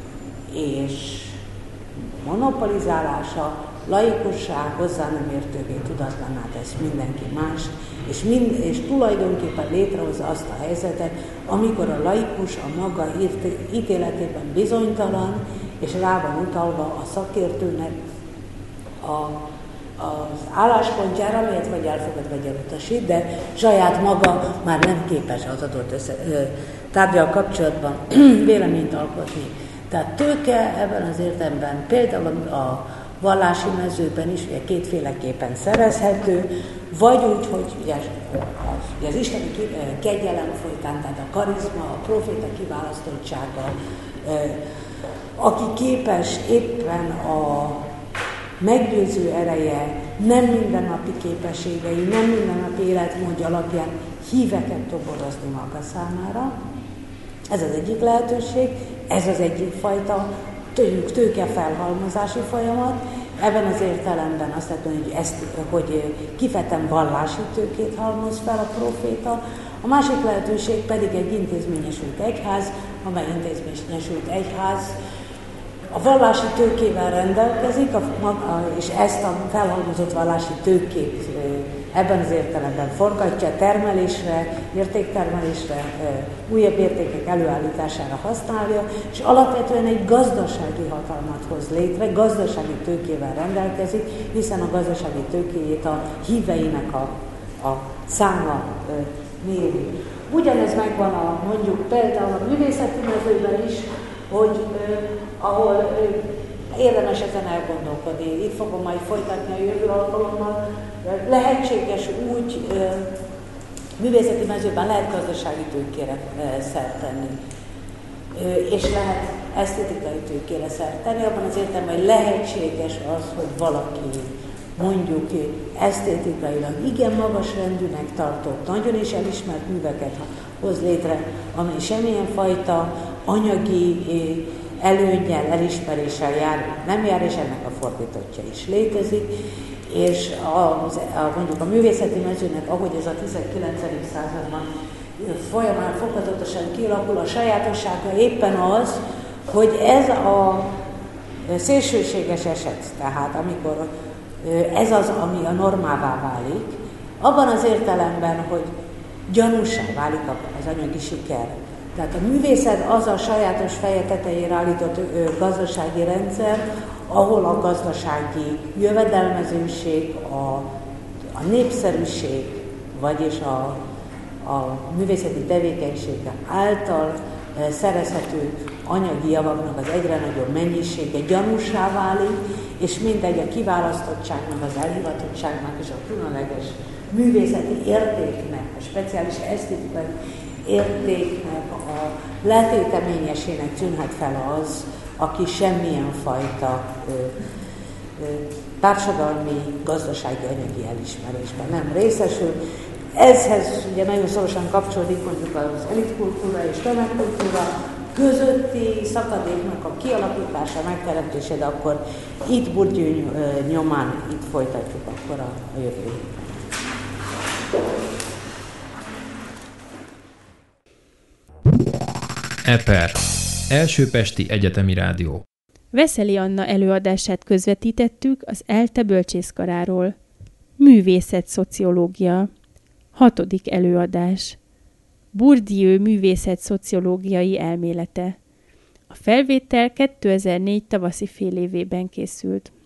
és monopolizálása laikussá, hozzá nem értővé, tudatlanná tesz mindenki más, és, mind, és tulajdonképpen létrehozza azt a helyzetet, amikor a laikus a maga ítéletében bizonytalan, és rá van utalva a szakértőnek a, az álláspontjára, amelyet vagy elfogad, vagy elutasít, de saját maga már nem képes az adott össze, tárgyal kapcsolatban véleményt alkotni. Tehát tőke ebben az értelemben például a vallási mezőben is ugye kétféleképpen szerezhető, vagy úgy, hogy ugye az, ugye az isteni kegyelem folytán, tehát a karizma, a proféta kiválasztottsága, aki képes éppen a meggyőző ereje, nem mindennapi képességei, nem mindennapi életmódja alapján híveket toborozni maga számára. Ez az egyik lehetőség, ez az egyik fajta tőkefelhalmozási folyamat. Ebben az értelemben azt lehet mondani, hogy, ezt, hogy kifejezetten vallási tőkét halmoz fel a proféta. A másik lehetőség pedig egy intézményesült egyház, amely intézményesült egyház a vallási tőkével rendelkezik, a, a, és ezt a felhalmozott vallási tőkét ebben az értelemben forgatja termelésre, értéktermelésre, újabb értékek előállítására használja, és alapvetően egy gazdasági hatalmat hoz létre, gazdasági tőkével rendelkezik, hiszen a gazdasági tőkéjét a híveinek a, a száma méri. Ugyanez megvan a, mondjuk például a művészeti mezőben is, hogy eh, ahol eh, érdemes ezen elgondolkodni. Itt fogom majd folytatni a jövő alkalommal. Lehetséges úgy, eh, művészeti mezőben lehet gazdasági tőkére eh, szert tenni, eh, és lehet esztetikai tőkére szert tenni, abban az értelemben, hogy lehetséges az, hogy valaki mondjuk esztétikailag igen magas rendűnek tartott, nagyon is elismert műveket hoz létre, amely semmilyen fajta anyagi előnnyel, elismeréssel jár, nem jár, és ennek a fordítottja is létezik, és a, a, mondjuk a művészeti mezőnek, ahogy ez a tizenkilencedik században folyamán fokozatosan kialakul, a sajátossága éppen az, hogy ez a szélsőséges eset, tehát amikor ez az, ami a normává válik, abban az értelemben, hogy gyanúsá válik az anyagi siker. Tehát a művészet az a sajátos feje tetejére állított gazdasági rendszer, ahol a gazdasági jövedelmezőség, a, a népszerűség, vagyis a, a művészeti tevékenység által szerezhető anyagi javaknak az egyre nagyobb mennyisége gyanúsá válik, és mindegy a kiválasztottságnak, az elhivatottságnak és a különleges művészeti értéknek, a speciális esztétikai értéknek a letéteményesének tűnhet fel az, aki semmilyen fajta ö, ö, társadalmi, gazdasági, anyagi elismerésben nem részesül. Ezhez ugye nagyon szorosan kapcsolódik mondjuk az elitkultúra és tömegkultúra, közötti szakadéknak a kialakítása, megteremtése, de akkor itt Bourdieu nyomán, itt folytatjuk akkor a, a jövő. Eper. Elsőpesti Egyetemi Rádió. Veszeli Anna előadását közvetítettük az ELTE bölcsészkaráról. Művészet-szociológia. Hatodik előadás. Bourdieu művészet-szociológiai elmélete. A felvétel kétezer-négy tavaszi félévében készült.